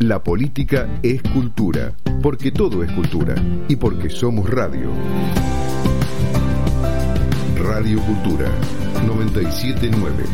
La política es cultura, porque todo es cultura y porque somos radio. Radio Cultura 979.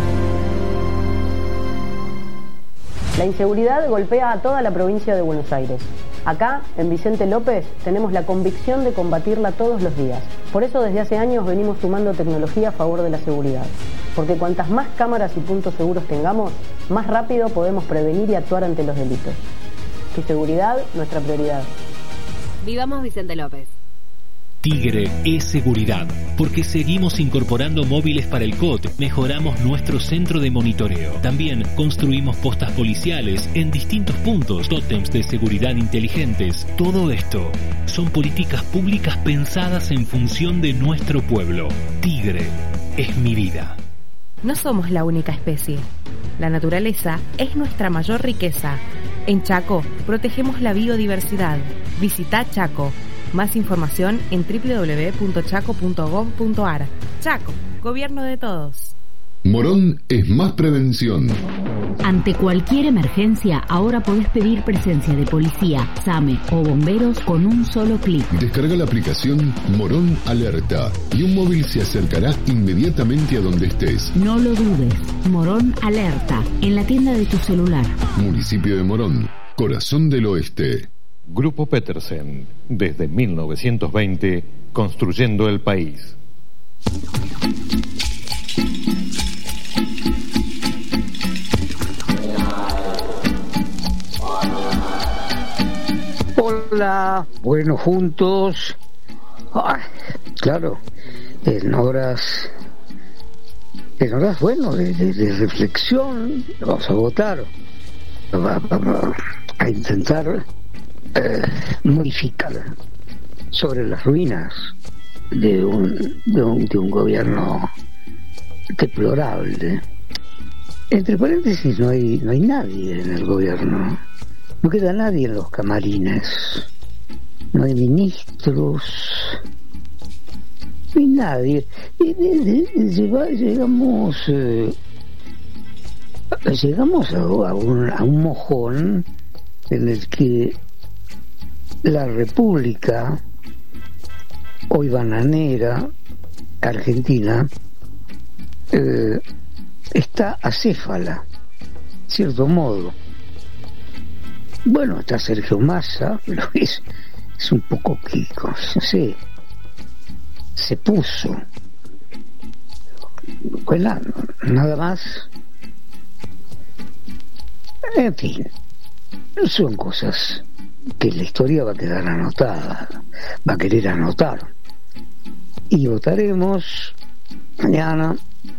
La inseguridad golpea a toda la provincia de Buenos Aires. Acá, en Vicente López, tenemos la convicción de combatirla todos los días. Por eso desde hace años venimos sumando tecnología a favor de la seguridad. Porque cuantas más cámaras y puntos seguros tengamos, más rápido podemos prevenir y actuar ante los delitos. Tu seguridad, nuestra prioridad. Vivamos Vicente López. Tigre es seguridad, porque seguimos incorporando móviles para el COT, mejoramos nuestro centro de monitoreo. También construimos postas policiales en distintos puntos, tótems de seguridad inteligentes. Todo esto son políticas públicas pensadas en función de nuestro pueblo. Tigre es mi vida. No somos la única especie. La naturaleza es nuestra mayor riqueza. En Chaco protegemos la biodiversidad. Visita Chaco. Más información en www.chaco.gov.ar. Chaco, gobierno de todos. Morón es más prevención. Ante cualquier emergencia, ahora podés pedir presencia de policía, SAME o bomberos con un solo clic. Descarga la aplicación Morón Alerta y un móvil se acercará inmediatamente a donde estés. No lo dudes. Morón Alerta, en la tienda de tu celular. Municipio de Morón, corazón del oeste. Grupo Petersen, desde 1920, construyendo el país. Hola, bueno, juntos. Claro, en horas bueno, de reflexión, vamos a votar. Vamos a intentar modificar sobre las ruinas de un gobierno deplorable. Entre paréntesis, no hay nadie en el gobierno, no queda nadie en los camarines, no hay ministros, no hay nadie. Llegamos a un mojón en el que la República, hoy bananera, Argentina, está acéfala, de cierto modo. Bueno, está Sergio Massa, pero es un poco quico, no sé, se puso. Bueno, nada más. En fin, son cosas que la historia va a quedar anotada, va a querer anotar. Y votaremos mañana.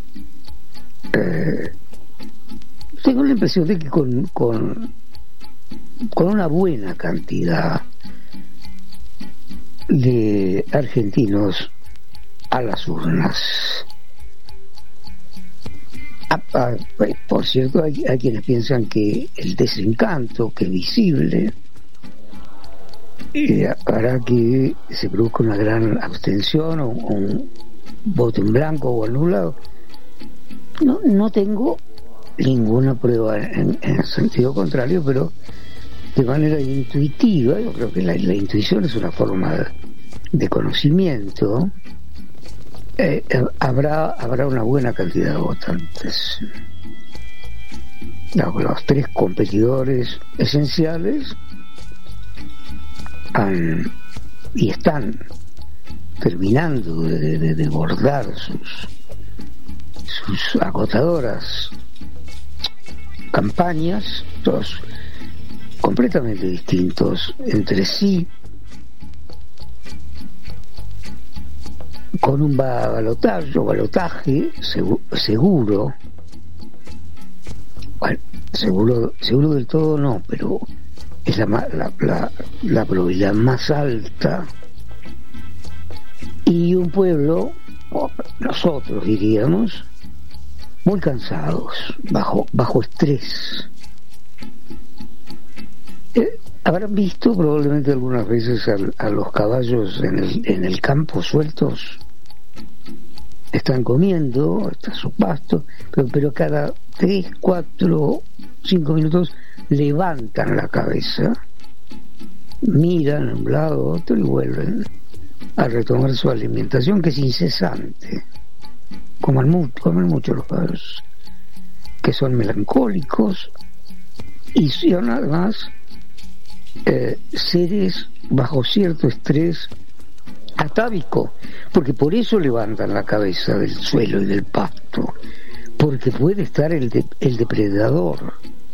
Tengo la impresión de que con una buena cantidad de argentinos a las urnas. Por cierto, hay quienes piensan que el desencanto que es visible hará que se produzca una gran abstención o un voto en blanco o anulado. No tengo ninguna prueba en el sentido contrario, pero de manera intuitiva, yo creo que la intuición es una forma de conocimiento. Habrá una buena cantidad de votantes. Los tres competidores esenciales están terminando de bordar sus agotadoras campañas, todos completamente distintos entre sí, con un balotaje seguro. Bueno, seguro del todo no, pero es la probabilidad más alta. Y un pueblo, nosotros diríamos, muy cansados, bajo estrés. Habrán visto probablemente algunas veces a los caballos en el campo sueltos. Están comiendo, está su pasto, pero cada 3, 4 5 minutos, levantan la cabeza, miran a un lado a otro y vuelven a retomar su alimentación, que es incesante. Comen mucho los caballos, que son melancólicos y son además seres bajo cierto estrés atávico, porque por eso levantan la cabeza del suelo y del pasto, porque puede estar el depredador.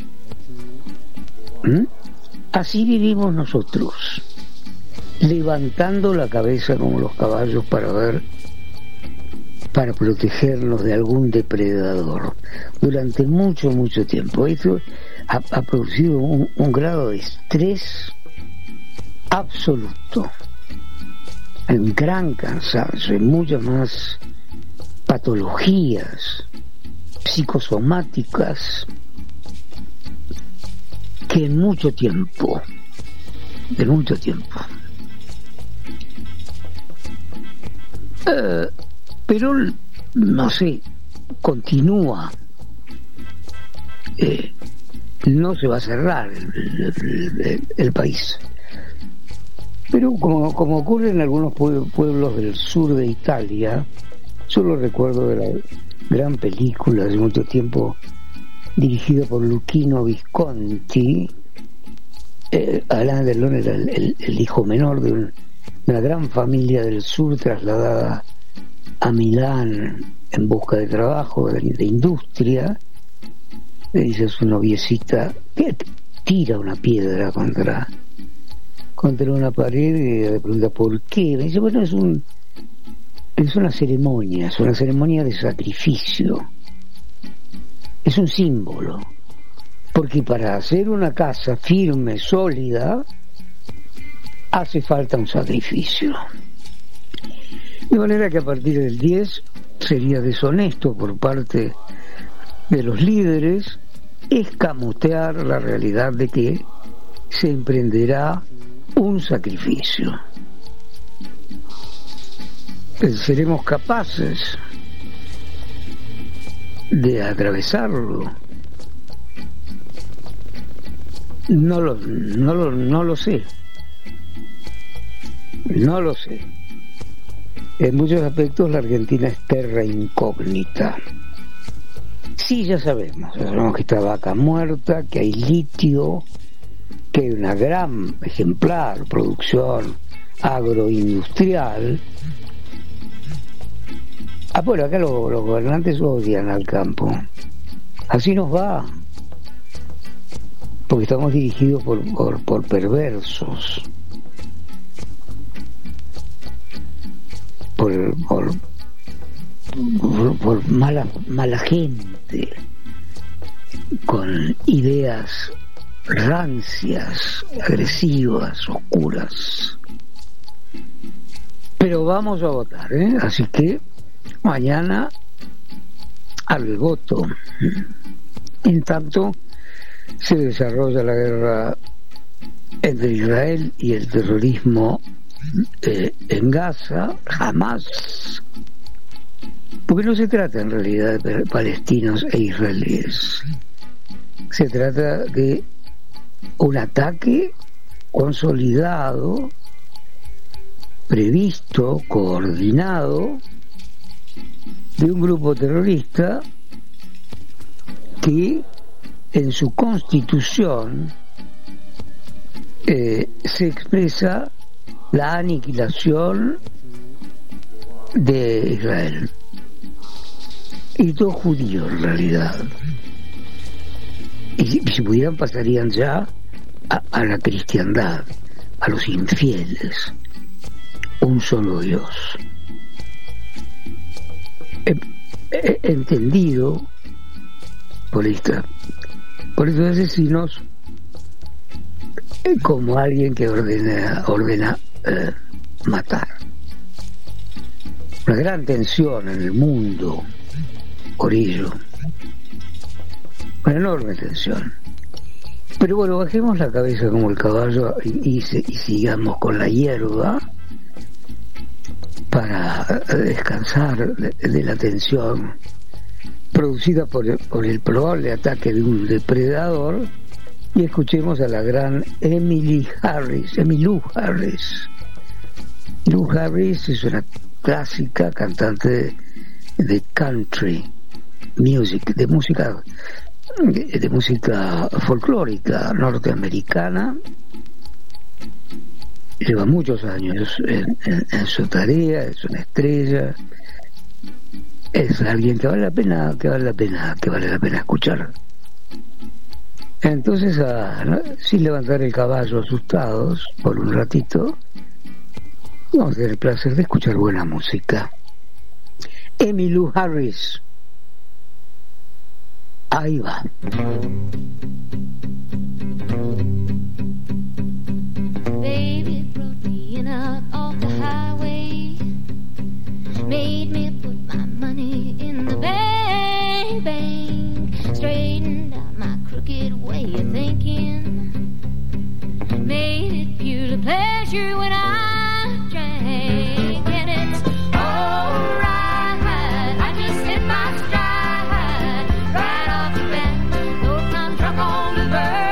Así vivimos nosotros, levantando la cabeza como los caballos para protegernos de algún depredador durante mucho tiempo. Esto ha producido un grado de estrés absoluto, un gran cansancio, muchas más patologías psicosomáticas que en mucho tiempo. Pero no sé, continúa, no se va a cerrar el país, pero como ocurre en algunos pueblos del sur de Italia. Solo recuerdo de la gran película hace mucho tiempo dirigida por Luchino Visconti. Alain Delon era el hijo menor de una gran familia del sur trasladada a Milán en busca de trabajo, de industria. Le dice a su noviecita que tira una piedra contra una pared y le pregunta por qué. Me dice, bueno, es una ceremonia de sacrificio, es un símbolo, porque para hacer una casa firme, sólida, hace falta un sacrificio. De manera que a partir del 10 sería deshonesto por parte de los líderes escamotear la realidad de que se emprenderá un sacrificio. ¿Seremos capaces de atravesarlo? No lo sé. En muchos aspectos la Argentina es terra incógnita. Sí, ya sabemos que está Vaca Muerta, que hay litio, que hay una gran ejemplar producción agroindustrial. Bueno, acá los gobernantes odian al campo. Así nos va, porque estamos dirigidos por perversos, por mala gente, con ideas rancias, agresivas, oscuras. Pero vamos a votar, así que mañana al voto. En tanto se desarrolla la guerra entre Israel y el terrorismo en Gaza. Jamás, porque no se trata en realidad de palestinos e israelíes, se trata de un ataque consolidado, previsto, coordinado, de un grupo terrorista que en su constitución se expresa la aniquilación de Israel y todo judío en realidad, y si pudieran pasarían ya a la cristiandad, a los infieles, un solo Dios. Entendido por estos asesinos como alguien que ordena matar. Una gran tensión en el mundo por ello, una enorme tensión. Pero bueno, bajemos la cabeza como el caballo y sigamos con la hierba para descansar de la tensión producida por el probable ataque de un depredador, y escuchemos a la gran Emmylou Harris. Emmylou Harris es una clásica cantante de country music, de música folclórica norteamericana. Lleva muchos años en su tarea, es una estrella, es alguien que vale la pena escuchar. Entonces, sin levantar el caballo, asustados por un ratito, vamos a tener el placer de escuchar buena música. Emmylou Harris, ahí va. Baby brought me in out off the highway, made me put my money in the bank, straightened out my crooked way of thinking, made it pure pleasure when I drank, and it's alright, I just hit my stride, right off the bat, no time truck on the burn.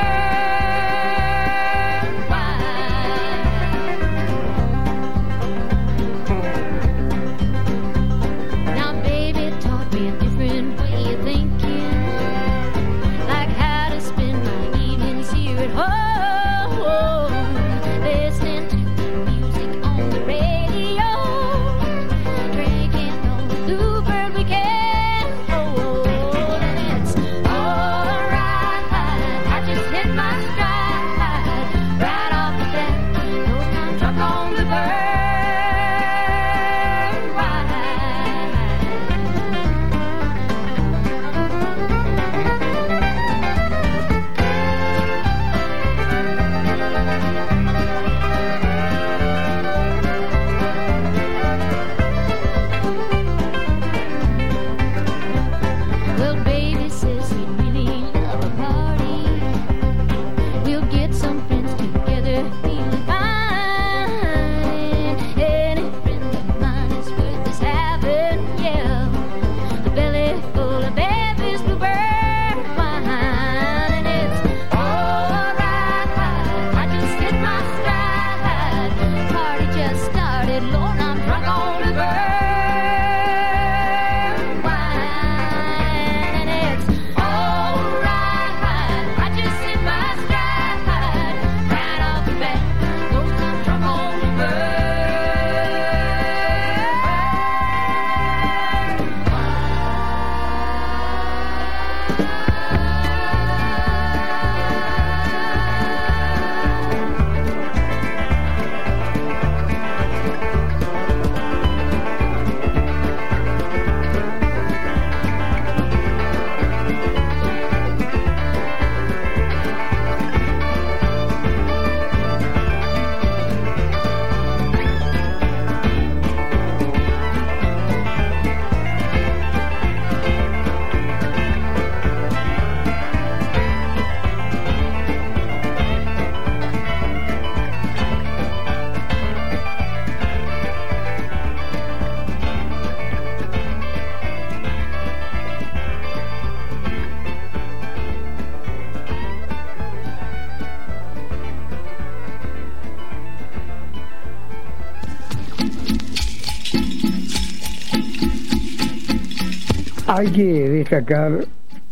Hay que destacar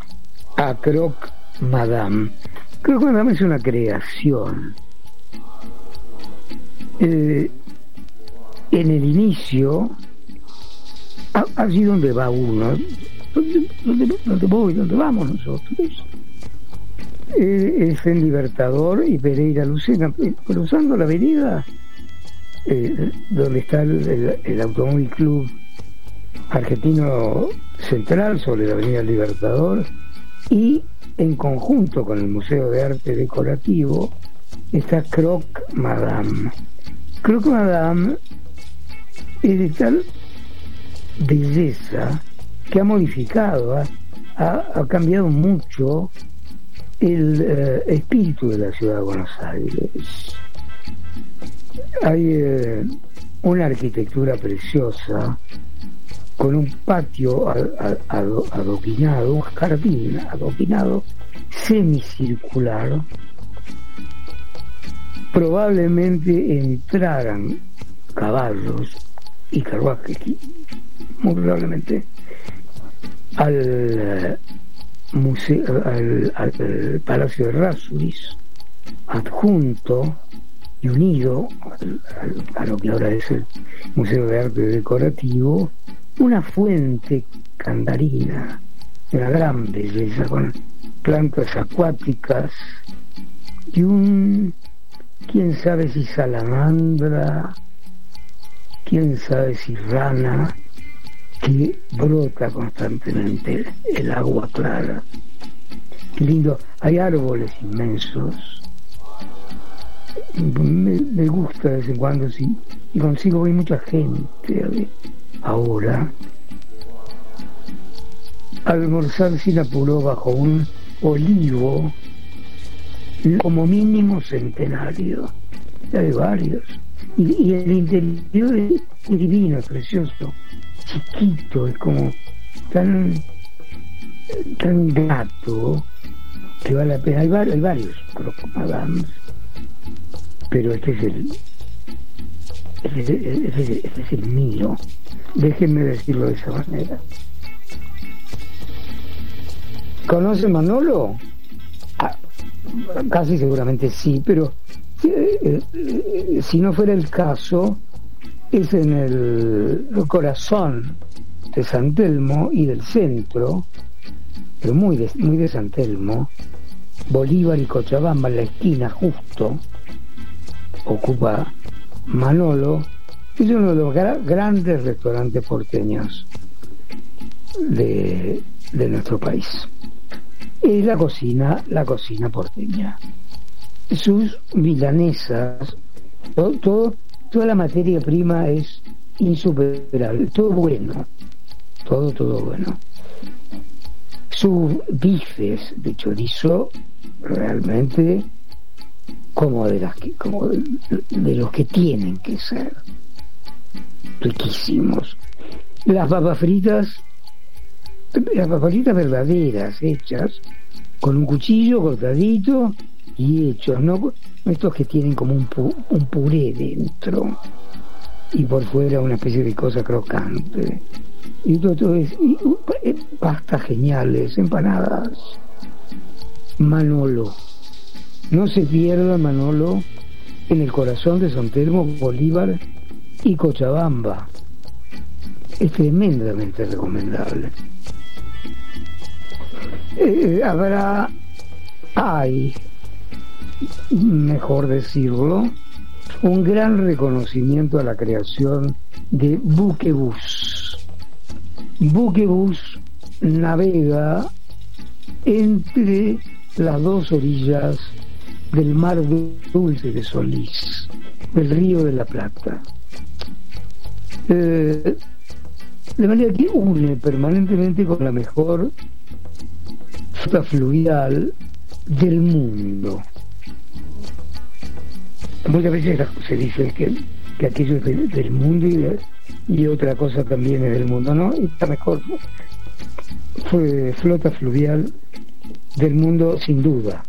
a Croque Madame. Croque Madame es una creación. En el inicio, allí donde va uno, donde vamos nosotros, es en Libertador y Pereira Lucena, cruzando la avenida donde está el Automóvil Club Argentino Central, sobre la avenida Libertador, y en conjunto con el Museo de Arte Decorativo está Croque Madame. Croque Madame es de tal belleza que ha modificado, ha cambiado mucho el espíritu de la ciudad de Buenos Aires. Hay una arquitectura preciosa, con un patio adoquinado, un jardín adoquinado semicircular. Probablemente entraran caballos y carruajes, muy probablemente, al museo, al Palacio de Rasuris, adjunto y unido a lo que ahora es el Museo de Arte Decorativo, una fuente candarina de una gran belleza, con plantas acuáticas y quién sabe si salamandra, quién sabe si rana, que brota constantemente el agua clara. Qué lindo, hay árboles inmensos. Me gusta de vez en cuando, sí, y consigo ver mucha gente ahora almorzar sin apuro bajo un olivo como mínimo centenario. Hay varios, y el interior es divino, es precioso, chiquito, es como tan grato que vale la pena. Hay varios Croc-Madames, pero este es el mío, déjenme decirlo de esa manera. ¿Conoce Manolo? Casi seguramente sí, pero si no fuera el caso, es en el corazón de San Telmo y del centro, pero muy de San Telmo, Bolívar y Cochabamba, en la esquina justo ocupa Manolo. Es uno de los grandes restaurantes porteños de nuestro país. Es la cocina porteña. Sus milanesas, toda la materia prima es insuperable, todo bueno, todo bueno. Sus bifes de chorizo realmente como de los que tienen que ser, riquísimos. Las papas fritas verdaderas, hechas con un cuchillo cortadito y hechos, no estos que tienen como un puré dentro y por fuera una especie de cosa crocante. Y todo es pastas geniales, empanadas. Manolo, no se pierda Manolo, en el corazón de San Telmo, Bolívar y Cochabamba. Es tremendamente recomendable. Hay, mejor decirlo, un gran reconocimiento a la creación de Buquebus. Buquebus navega entre las dos orillas del mar dulce de Solís, del río de la Plata, de manera que une permanentemente con la mejor flota fluvial del mundo. Muchas veces se dice que aquello es del mundo y otra cosa también es del mundo, ¿no? Y está mejor. Fue flota fluvial del mundo sin duda.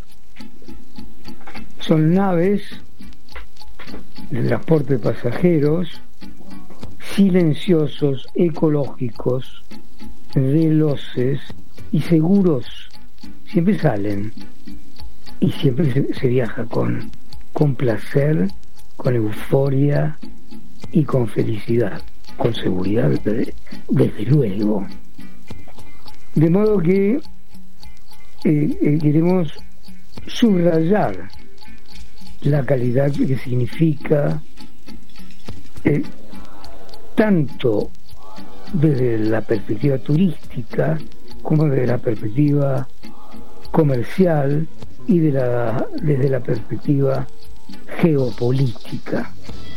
Son naves de transporte de pasajeros silenciosos, ecológicos, veloces y seguros. Siempre salen y siempre se viaja con placer, con euforia y con felicidad, con seguridad, desde luego. De modo que queremos subrayar la calidad que significa tanto desde la perspectiva turística como desde la perspectiva comercial y desde la perspectiva geopolítica.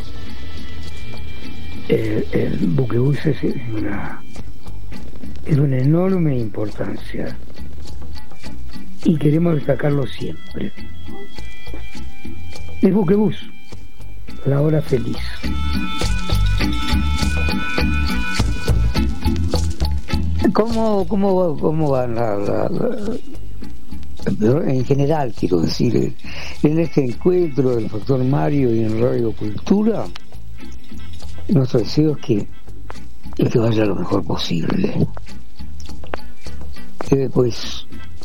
El buquebús es una enorme importancia y queremos destacarlo siempre. El buquebús, la hora feliz. ¿Cómo van en general, quiero decir, en este encuentro del Factor Mario y en Radio Cultura? Nuestro deseo es que vaya lo mejor posible. Pues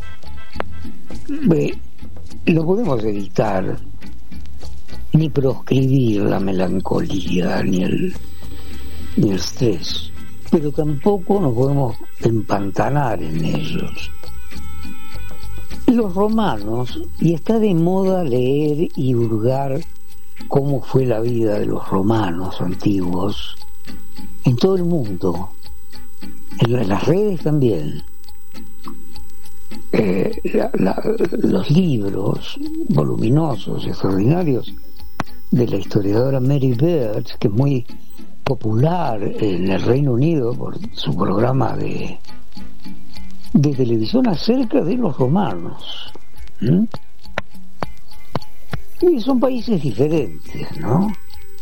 no podemos evitar ni proscribir la melancolía ni el estrés, pero tampoco nos podemos empantanar en ellos. Los romanos, y está de moda leer y hurgar cómo fue la vida de los romanos antiguos en todo el mundo, en las redes también. Los libros voluminosos, extraordinarios de la historiadora Mary Beard, que es muy popular en el Reino Unido por su programa de televisión acerca de los romanos. Y son países diferentes, ¿no?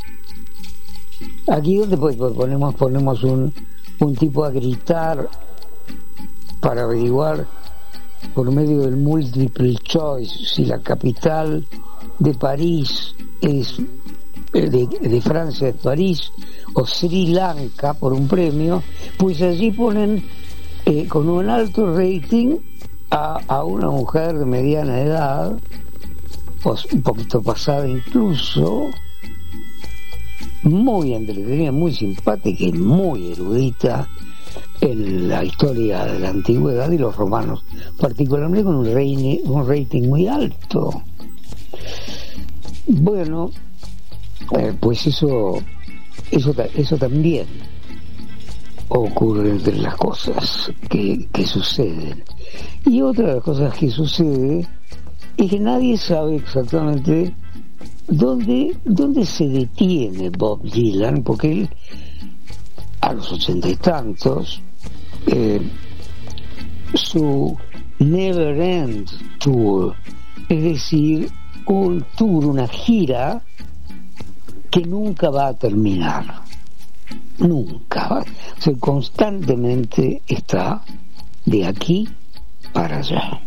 Aquí donde pues ponemos un tipo a gritar para averiguar por medio del multiple choice si la capital de París es de Francia es París o Sri Lanka por un premio, pues allí ponen con un alto rating a una mujer de mediana edad, pues un poquito pasada incluso, muy entretenida, muy simpática y muy erudita en la historia de la antigüedad y los romanos, particularmente con un rating muy alto. Bueno, pues eso también ocurre entre las cosas que suceden. Y otra de las cosas que sucede es que nadie sabe exactamente dónde se detiene Bob Dylan, porque él a los 80 y tantos su Never End Tour, es decir, un tour, una gira que nunca va a terminar, nunca, o sea, constantemente está de aquí para allá.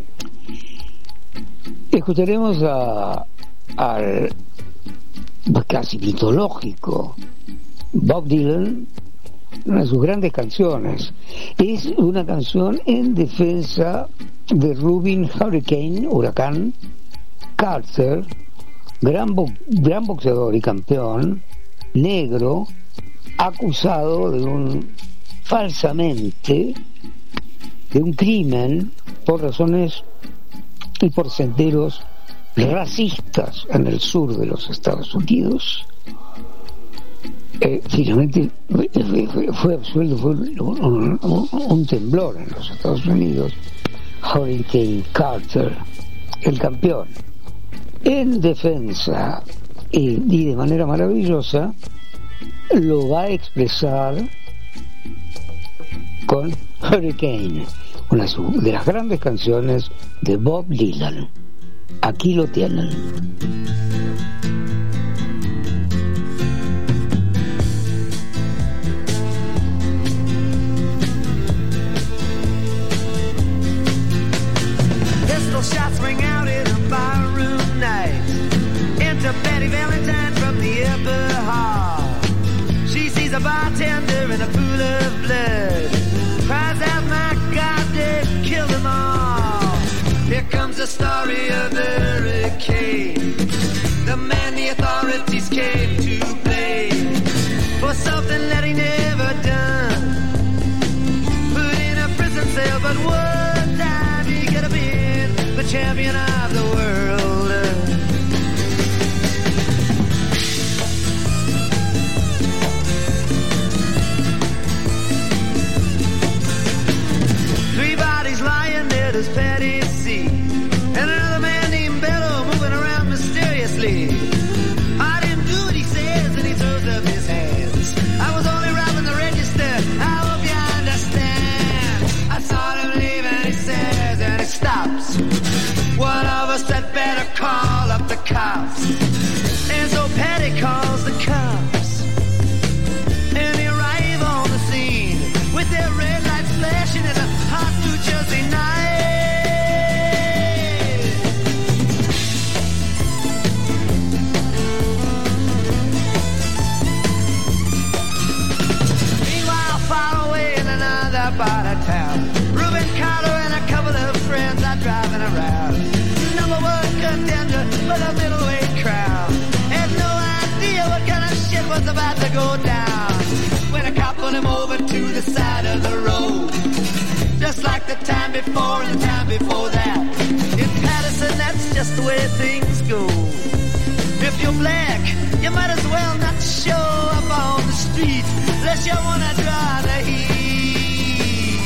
Escucharemos al casi mitológico Bob Dylan, una de sus grandes canciones. Es una canción en defensa de Rubin Huracán Carter, gran boxeador y campeón negro, acusado falsamente de un crimen por razones y por senderos racistas en el sur de los Estados Unidos. Finalmente fue absuelto, fue un temblor en los Estados Unidos. Hurricane Carter, el campeón, en defensa y de manera maravillosa lo va a expresar con Hurricane, una de las grandes canciones de Bob Dylan. Aquí lo tienen. Shots ring out in a barroom night. Enter Betty Valentine from the upper hall. She sees a bartender in a pool of blood. Cries out, my God, they've killed them all. Here comes the story of the hurricane. The man the authorities came to blame for something that he never done. Put in a prison cell, but one time he could have been the champion of the world. Three bodies lying there, there's Patty C. And another man named Bello moving around mysteriously. I didn't do what he says, and he throws up his hands. I was only robbing the register, I hope you understand. I saw him leave and he says, and he stops. One of us had better call up the cops. And so Patty calls the cops. And they arrive on the scene with their red lights flashing. before and the time before that. In Patterson, that's just the way things go. If you're black, you might as well not show up on the street unless you wanna draw the heat.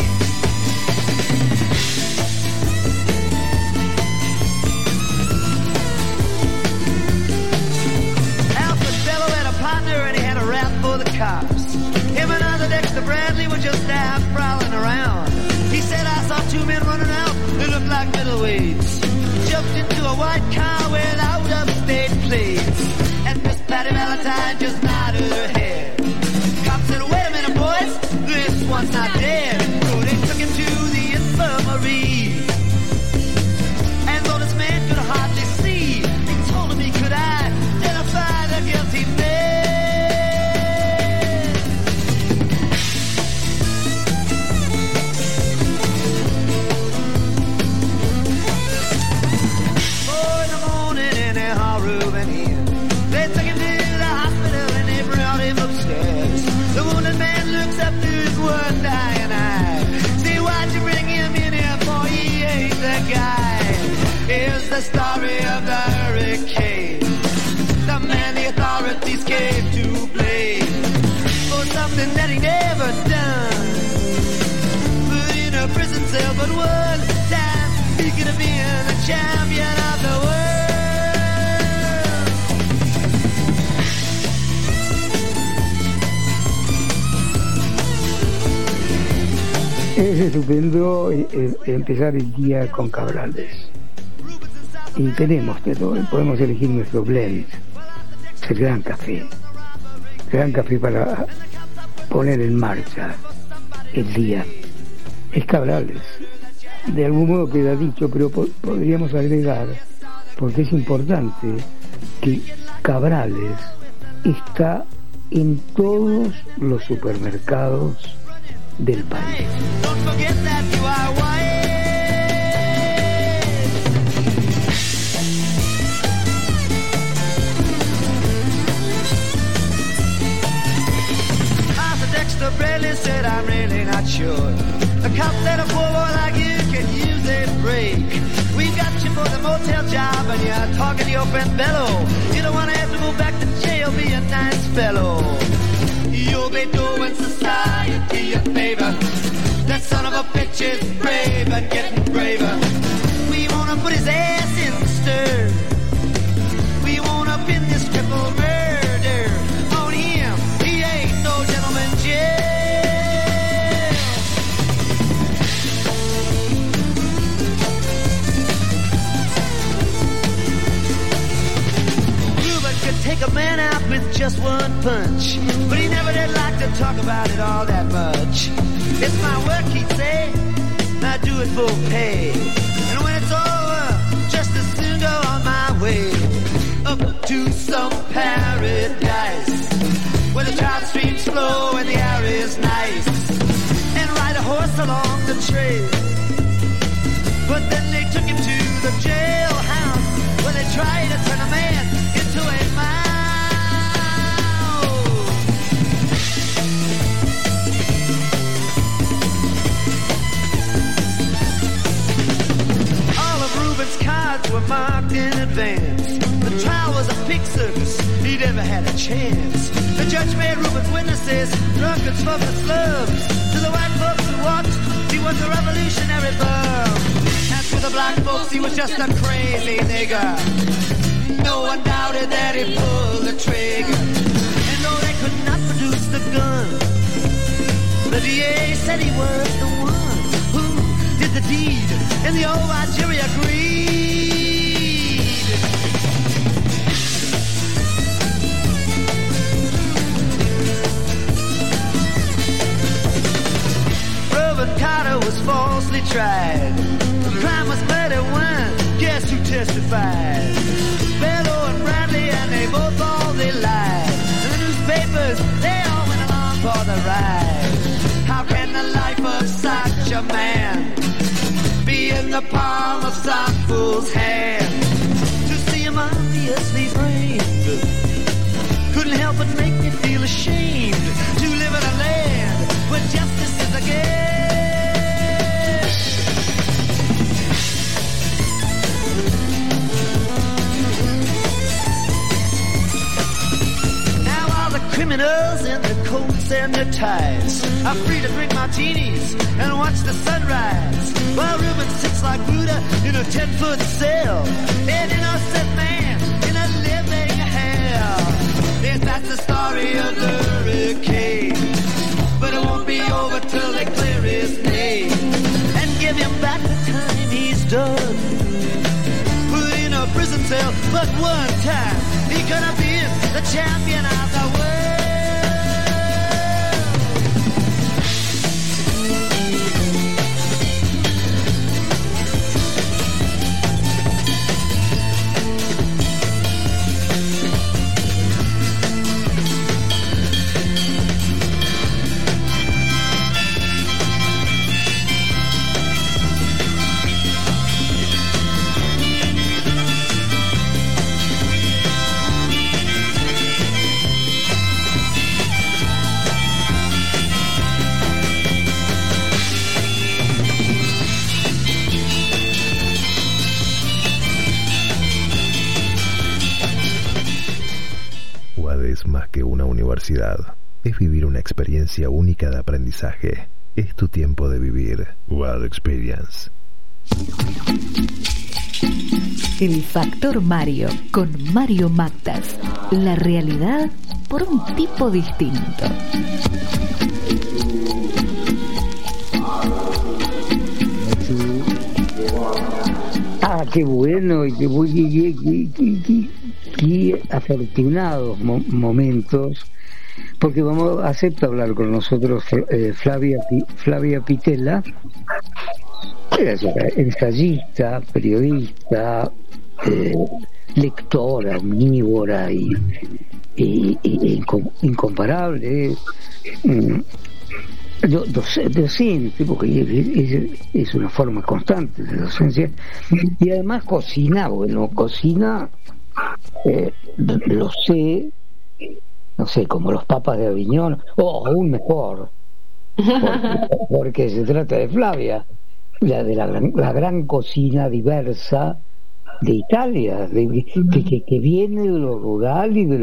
Alfred Bellow had a partner and he had a rap for the cops. Him and other Dexter Bradley were just out prowling around. He said, I saw two men running out, they looked like middleweights. Jumped into a white car with out-of-state plates. And Miss Patty Valentine just nodded her head. Cop said, wait a minute, boys, this one's not dead. So they took him to the infirmary. And though this man could hardly see, they told him he could identify the guilty man. One dying eye. See, why'd you bring him in here for? He ain't the guy. Here's the story of the hurricane. The man the authorities came to blame for something that he never done. Put in a prison cell, but one time he could have been the champion of the world. Es estupendo empezar el día con Cabrales. Y tenemos de todo, podemos elegir nuestro blend. Es el gran café. Gran café para poner en marcha el día. Es Cabrales. De algún modo queda dicho, pero podríamos agregar, porque es importante, que Cabrales está en todos los supermercados del país. Dexter Bradley said, I'm really not sure. The cop said a poor boy like you can use a break. We got you for the motel job and you're talking to your friend Bello. You don't want to have to go back to jail, be a nice fellow. You'll be doing society a favor. That son of a bitch is brave and getting braver. We wanna put his ass in the stir. We wanna pin this triple murder on him. He ain't no gentleman jail. Ruben could take a man out with just one punch, but he never did like to talk about it all that much. It's my work, he'd say, I do it for pay. And when it's over, just as soon go on my way up to some paradise where the trout streams flow and the air is nice, and ride a horse along the trail. But then they took him to the jailhouse where they tried to turn a man into a mouse. All of Ruben's cards were marked in advance. The trial was a pig circus, he never had a chance. The judge made Ruben's witnesses drunkards for the slums. To the white folks who watched, he was a revolutionary bum. And to the black folks, he was just a crazy nigger. No one doubted that he pulled the trigger. And though they could not produce the gun, the DA said he was the one who did the deed, and the old white jury agreed. Reuben Carter was falsely tried. The crime was murder when, guess who testified? Bellow and Bradley, and they both they lied. And the newspapers, they all went along for the ride. How can the life of such a man be in the palm of some fool's hand? To see him obviously framed couldn't help but make me feel ashamed to live in a land where justice is a game. criminals in their coats and their ties are free to drink martinis and watch the sunrise, while Reuben sits like Buddha in a 10-foot cell, an innocent man in a living hell. Yes, that's the story of the hurricane, but it won't be over till they clear his name and give him back the time he's done. Put in a prison cell, but one time he could have been the champion of the world. Es más que una universidad, es vivir una experiencia única de aprendizaje. Es tu tiempo de vivir. WAD Experience. El Factor Mario, con Mario Mactas. La realidad por un tipo distinto. Ah, qué bueno, qué afortunados momentos, porque acepta hablar con nosotros Flavia Pitella, ensayista, periodista, lectora, omnívora y incomparable, docente, porque es una forma constante de docencia, y además cocina, lo sé, no sé, como los papas de Aviñón, o aún mejor, porque se trata de Flavia, la gran cocina diversa de Italia, que viene de lo rural y de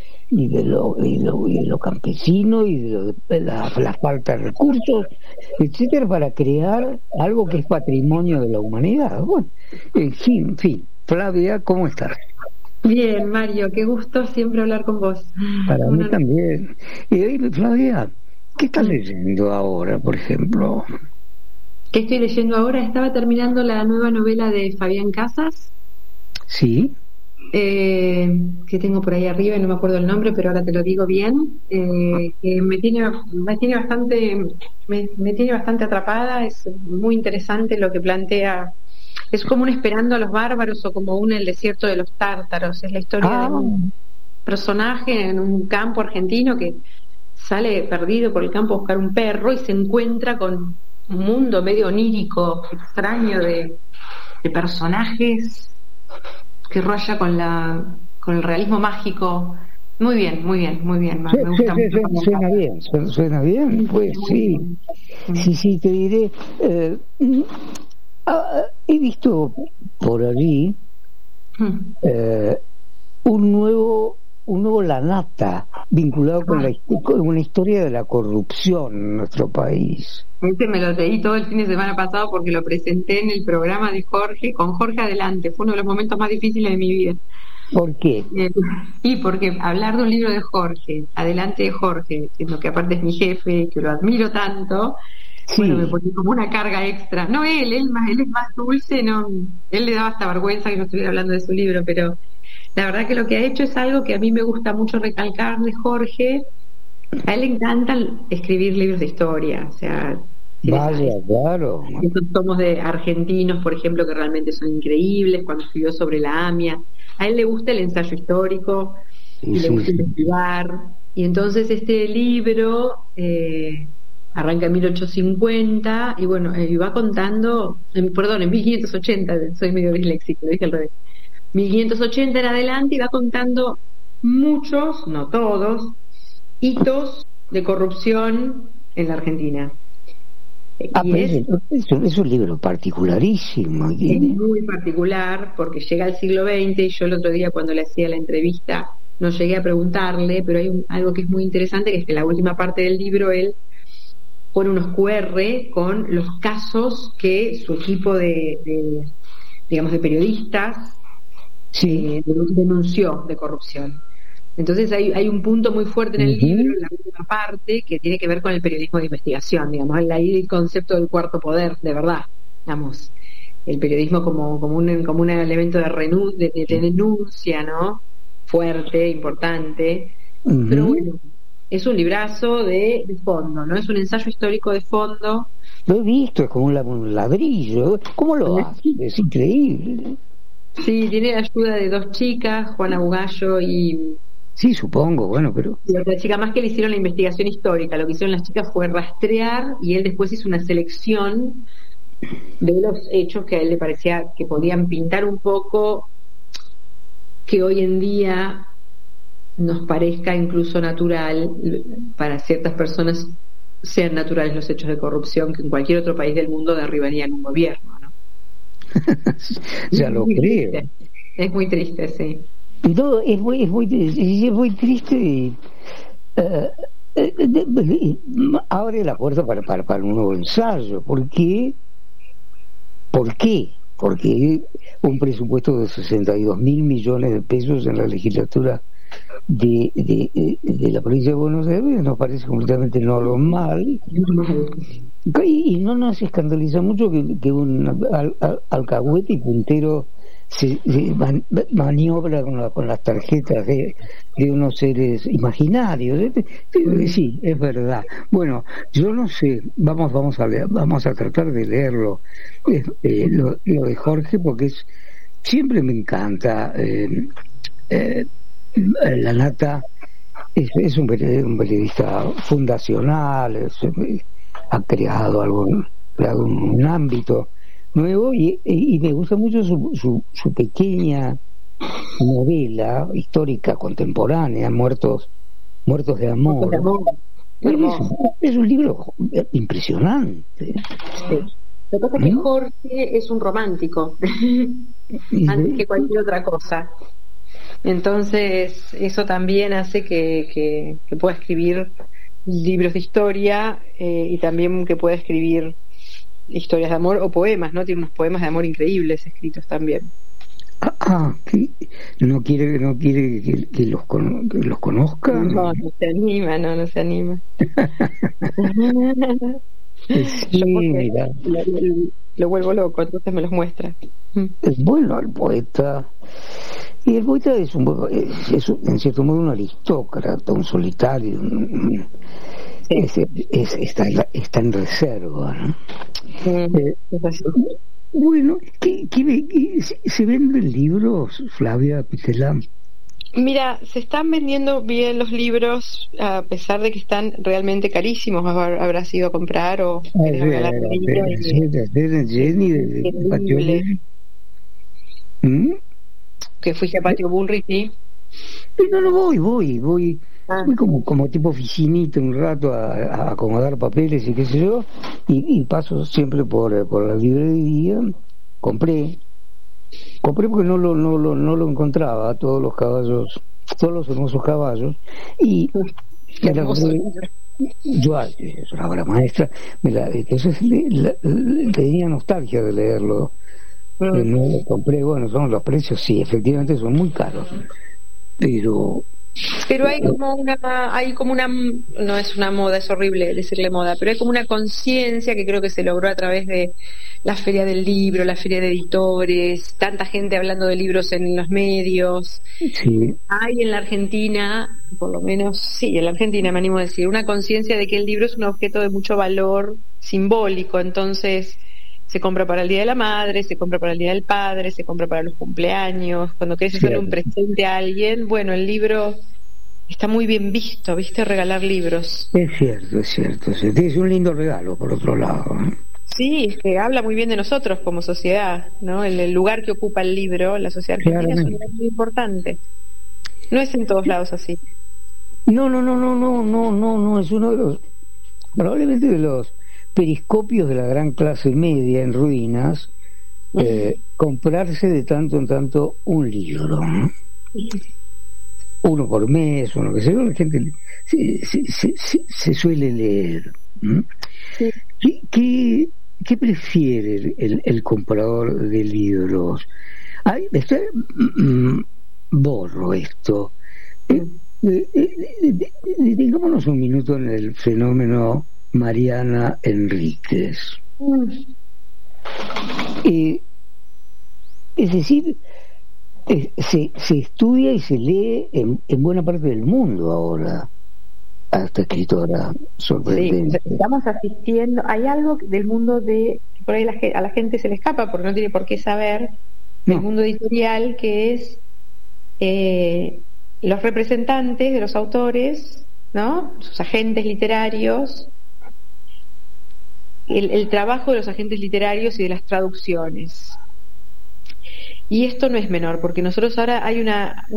lo campesino y de la falta de recursos, etcétera, para crear algo que es patrimonio de la humanidad. Bueno, en fin, Flavia, ¿cómo estás? Bien, Mario, qué gusto siempre hablar con vos. Para mí también. Y Flavia, ¿qué estás leyendo ahora, por ejemplo? ¿Qué estoy leyendo ahora? Estaba terminando la nueva novela de Fabián Casas. Sí. Que tengo por ahí arriba y no me acuerdo el nombre, pero ahora te lo digo bien. Que me tiene bastante atrapada. Es muy interesante lo que plantea. Es como un Esperando a los bárbaros o como un El desierto de los tártaros. Es la historia de un personaje en un campo argentino que sale perdido por el campo a buscar un perro y se encuentra con un mundo medio onírico, extraño de personajes que raya con el realismo mágico. Muy bien. Me gusta mucho. Suena bien, pues sí. Sí, te diré. He visto por allí un nuevo La Nata vinculado con una historia de la corrupción en nuestro país. Me lo leí todo el fin de semana pasado porque lo presenté en el programa de Jorge, con Jorge Adelante. Fue uno de los momentos más difíciles de mi vida. ¿Por qué? Y porque hablar de un libro de Jorge, Adelante de Jorge, siendo que aparte es mi jefe, que lo admiro tanto, sí. Bueno, me ponía como una carga extra. No él es más dulce, no, él le daba hasta vergüenza que no estuviera hablando de su libro, pero la verdad que lo que ha hecho es algo que a mí me gusta mucho recalcar de Jorge. A él le encanta escribir libros de historia, o sea, vaya, claro. Estos tomos de argentinos, por ejemplo, que realmente son increíbles, cuando escribió sobre la AMIA. A él le gusta el ensayo histórico y le gusta investigar, y entonces este libro arranca en 1850 y bueno, y va contando, en 1580, soy medio disléxico, lo dije al revés, 1580 en adelante, y va contando muchos, no todos, hitos de corrupción en la Argentina. Es un libro particularísimo. Es muy particular porque llega al siglo XX, y yo el otro día cuando le hacía la entrevista no llegué a preguntarle, pero hay algo que es muy interesante, que es que en la última parte del libro él pone unos QR con los casos que su equipo de periodistas denunció de corrupción. Entonces hay un punto muy fuerte en el libro, en la última parte, que tiene que ver con el periodismo de investigación, digamos, ahí el concepto del cuarto poder, de verdad, digamos, el periodismo como un elemento de denuncia, ¿no? Fuerte, importante, pero bueno, es un librazo de fondo, ¿no? Es un ensayo histórico de fondo. Lo he visto, es como un ladrillo. ¿Cómo lo hace? Es increíble. Sí, tiene la ayuda de 2 chicas, Juana Bugallo y... Sí, supongo, bueno, pero... Y otra chica más, que le hicieron la investigación histórica. Lo que hicieron las chicas fue rastrear, y él después hizo una selección de los hechos que a él le parecía que podían pintar un poco que hoy en día nos parezca incluso natural, para ciertas personas sean naturales los hechos de corrupción que en cualquier otro país del mundo derribarían un gobierno, ¿no? Ya lo creo. Triste. Es muy triste, sí. No, es muy triste y abre la puerta para un nuevo ensayo. ¿Por qué? Porque un presupuesto de 62.000 millones de pesos en la legislatura de la provincia de Buenos Aires nos parece completamente normal, y no nos escandaliza mucho que un alcahuete y puntero se maniobra con las tarjetas de unos seres imaginarios. Sí, es verdad. Bueno, yo no sé, vamos a tratar de leerlo, lo de Jorge, porque siempre me encanta. La Nata es un periodista fundacional, ha creado un ámbito nuevo, y me gusta mucho su pequeña novela histórica contemporánea, Muertos de Amor. Es un libro impresionante. Sí. Lo que pasa es que Jorge es un romántico antes que cualquier otra cosa. Entonces eso también hace que pueda escribir libros de historia, y también que pueda escribir historias de amor o poemas, ¿no? Tiene unos poemas de amor increíbles escritos también. No quiere que los conozcan. No se anima. Sí, mira. Lo vuelvo loco, entonces me los muestra. Es bueno el poeta. Y el poeta es en cierto modo un aristócrata, un solitario, está en reserva, ¿no? Bueno, ¿se venden libros, Flavia Pitela? Mira, se están vendiendo bien los libros, a pesar de que están realmente carísimos. Habrá sido a comprar o regalar que fuiste a Patio Bullrich, ¿sí? No voy como tipo oficinito un rato a acomodar papeles y qué sé yo, y paso siempre por la librería. Compré porque no lo encontraba, todos los hermosos caballos, y yo es una obra maestra, entonces tenía nostalgia de leerlo. No lo compré. Bueno, son los precios, sí, efectivamente son muy caros, pero hay como una no es una moda, es horrible decirle moda, pero hay como una conciencia que creo que se logró a través de la feria del libro, la feria de editores, tanta gente hablando de libros en los medios. Sí. Hay en la Argentina, por lo menos sí, en la Argentina me animo a decir, una conciencia de que el libro es un objeto de mucho valor simbólico. Entonces se compra para el Día de la Madre, se compra para el Día del Padre, se compra para los cumpleaños, cuando quieres hacer un presente a alguien. Bueno, el libro está muy bien visto, ¿viste? Regalar libros. Es cierto. Es un lindo regalo, por otro lado. Sí, es que habla muy bien de nosotros como sociedad, ¿no? El lugar que ocupa el libro en la sociedad argentina es un lugar muy importante. No es en todos lados así. No, es uno de los, probablemente de los periscopios de la gran clase media en ruinas, comprarse de tanto en tanto un libro, ¿no? uno por mes, uno que sea, la gente se suele leer. Sí. ¿Qué prefiere el comprador de libros? Borro esto. Detengámonos un minuto en el fenómeno Mariana Enríquez. Es decir, se estudia y se lee en buena parte del mundo ahora a esta escritora sorprendente. Sí, estamos asistiendo, hay algo del mundo de, por ahí a la gente se le escapa porque no tiene por qué saber, del mundo editorial, que es los representantes de los autores, ¿no? Sus agentes literarios, el trabajo de los agentes literarios y de las traducciones. Y esto no es menor, porque nosotros ahora hay una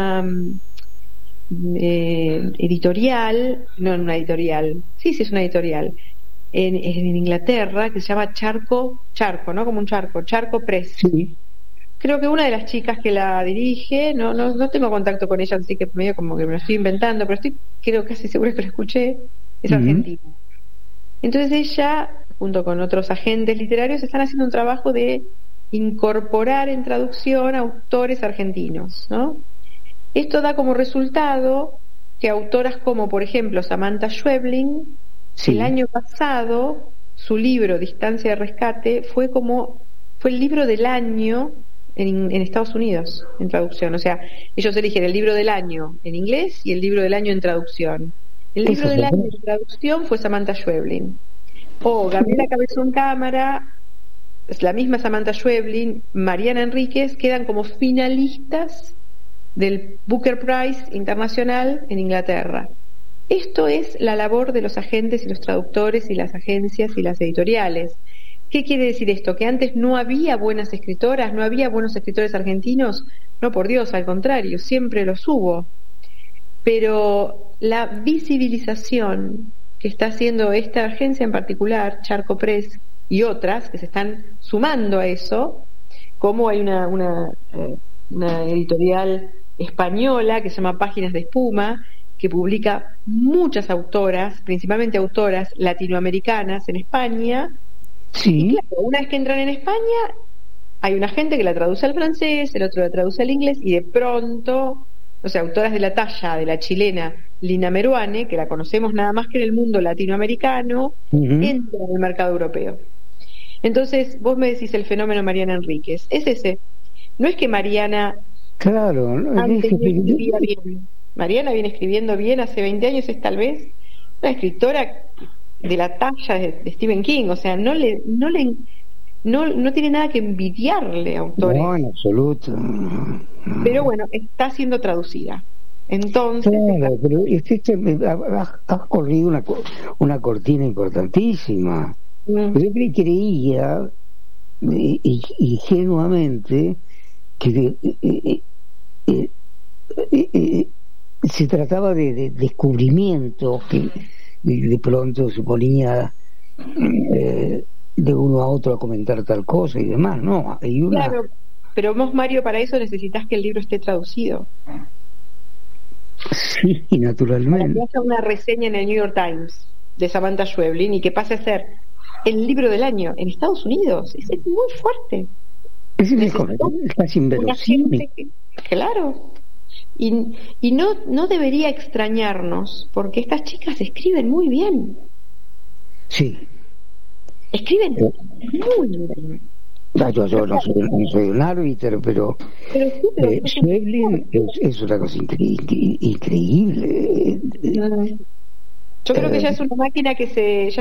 editorial, no una editorial, sí es una editorial, en Inglaterra, que se llama Charco, ¿no? Como un Charco Press. Sí. Creo que una de las chicas que la dirige, no tengo contacto con ella, así que medio como que me lo estoy inventando, pero creo casi segura que lo escuché, es argentina. Entonces ella, junto con otros agentes literarios, están haciendo un trabajo de incorporar en traducción a autores argentinos, ¿no? Esto da como resultado que autoras como, por ejemplo, Samantha Schweblin, el año pasado, su libro Distancia de Rescate fue el libro del año en Estados Unidos, en traducción. O sea, ellos eligen el libro del año en inglés y el libro del año en traducción. El libro del año en traducción fue Samantha Schweblin. O Gabriela Cabezón Cámara, es la misma Samantha Schweblin, Mariana Enríquez, quedan como finalistas del Booker Prize Internacional en Inglaterra. Esto es la labor de los agentes y los traductores y las agencias y las editoriales. ¿Qué quiere decir esto? ¿Que antes no había buenas escritoras, no había buenos escritores argentinos? No, por Dios, al contrario, siempre los hubo. Pero la visibilización que está haciendo esta agencia en particular, Charco Press, y otras que se están sumando a eso, como hay una editorial española que se llama Páginas de Espuma, que publica muchas autoras, principalmente autoras latinoamericanas en España. Sí. Y claro, una vez que entran en España, hay una gente que la traduce al francés, el otro la traduce al inglés, y de pronto, o sea, autoras de la talla de la chilena Lina Meruane, que la conocemos nada más que en el mundo latinoamericano, entra en el mercado europeo. Entonces, vos me decís el fenómeno Mariana Enríquez, es ese. No es que Mariana antes escribía bien. Mariana viene escribiendo bien hace 20 años, es tal vez una escritora de la talla de Stephen King, o sea, no tiene nada que envidiarle a autores. No, en absoluto. Pero bueno, está siendo traducida. Entonces, claro, pero has corrido una cortina importantísima. Yo creía ingenuamente que se trataba de descubrimientos que de pronto se ponía de uno a otro a comentar tal cosa y demás. No, hay una... Claro, pero vos, Mario, para eso necesitas que el libro esté traducido. Sí, naturalmente. Para que haya una reseña en el New York Times de Samantha Schweblin y que pase a ser el libro del año en Estados Unidos, es muy fuerte. Es mejor, es casi inverosímil. Claro. Y no debería extrañarnos, porque estas chicas escriben muy bien. Sí. Escriben muy bien. Yo no soy un árbitro, pero Schweblin es una cosa increíble. Yo creo que ya es una máquina que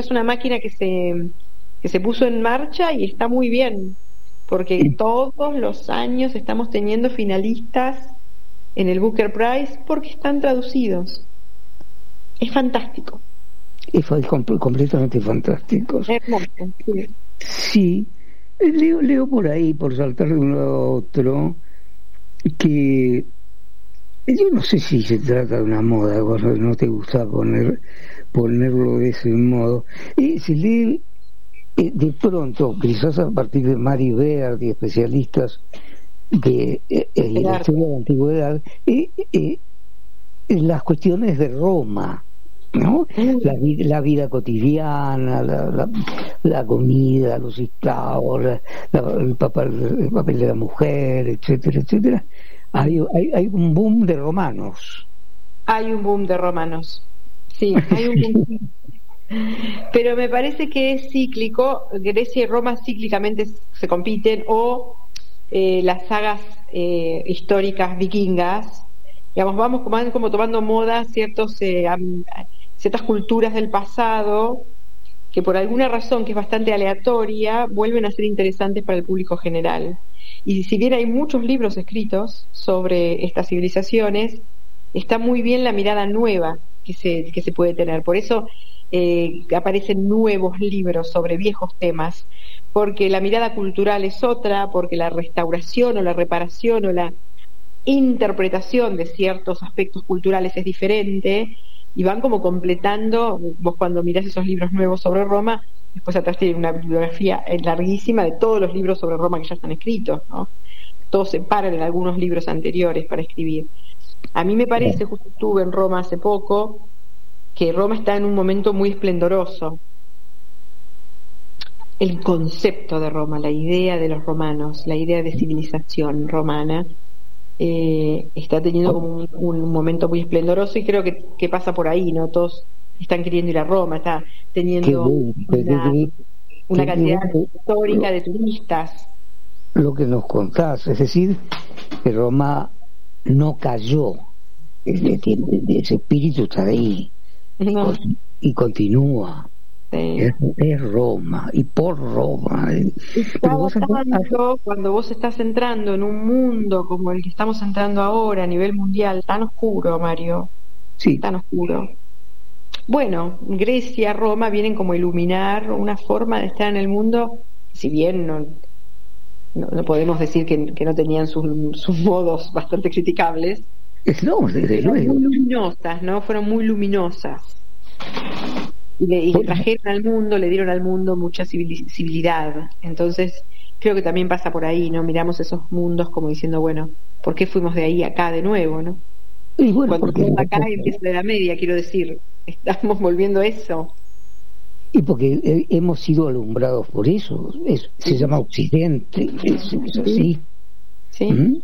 se puso en marcha y está muy bien, porque todos los años estamos teniendo finalistas en el Booker Prize porque están traducidos. Es fantástico. Es completamente fantástico. Hermoso, sí. Leo por ahí, por saltar de uno a otro, que yo no sé si se trata de una moda, no te gusta ponerlo de ese modo. Se lee de pronto, quizás a partir de Mary Beard y especialistas de la historia de la antigüedad, las cuestiones de Roma, ¿no? La vida cotidiana, la comida, los esclavos, el papel de la mujer, etcétera, etcétera. Hay un boom de romanos. Hay un boom de romanos, sí, hay un boom. Pero me parece que es cíclico. Grecia y Roma cíclicamente se compiten, o las sagas históricas vikingas, digamos, van como tomando moda ciertas culturas del pasado que por alguna razón que es bastante aleatoria vuelven a ser interesantes para el público general. Y si bien hay muchos libros escritos sobre estas civilizaciones, está muy bien la mirada nueva que se puede tener. Por eso aparecen nuevos libros sobre viejos temas, porque la mirada cultural es otra, porque la restauración o la reparación o la interpretación de ciertos aspectos culturales es diferente, y van como completando. Vos cuando mirás esos libros nuevos sobre Roma, después atrás tienen una bibliografía larguísima de todos los libros sobre Roma que ya están escritos, ¿no? Todos se paran en algunos libros anteriores para escribir. A mí me parece, justo estuve en Roma hace poco, que Roma está en un momento muy esplendoroso. El concepto de Roma, la idea de los romanos, la idea de civilización romana, está teniendo como un momento muy esplendoroso, y creo que pasa por ahí, ¿no? Todos están queriendo ir a Roma, está teniendo una cantidad histórica de turistas. Lo que nos contás, es decir, que Roma no cayó, ese espíritu está ahí, no. Y continúa. Sí. Es Roma, y por Roma. Pero cuando vos estás entrando en un mundo como el que estamos entrando ahora a nivel mundial, tan oscuro, Mario, sí, tan oscuro. Bueno, Grecia, Roma vienen como a iluminar una forma de estar en el mundo, si bien no podemos decir que no tenían sus modos bastante criticables. No, desde luego. Muy luminosas, ¿no? Fueron muy luminosas. Y trajeron al mundo, le dieron al mundo mucha civilidad. Entonces, creo que también pasa por ahí, ¿no? Miramos esos mundos como diciendo, bueno, ¿por qué fuimos de ahí a acá de nuevo, no? Y bueno, cuando fuimos acá empieza la Edad Media, quiero decir, estamos volviendo a eso. Y porque hemos sido alumbrados por eso, se llama Occidente, es así. Sí. ¿Mm?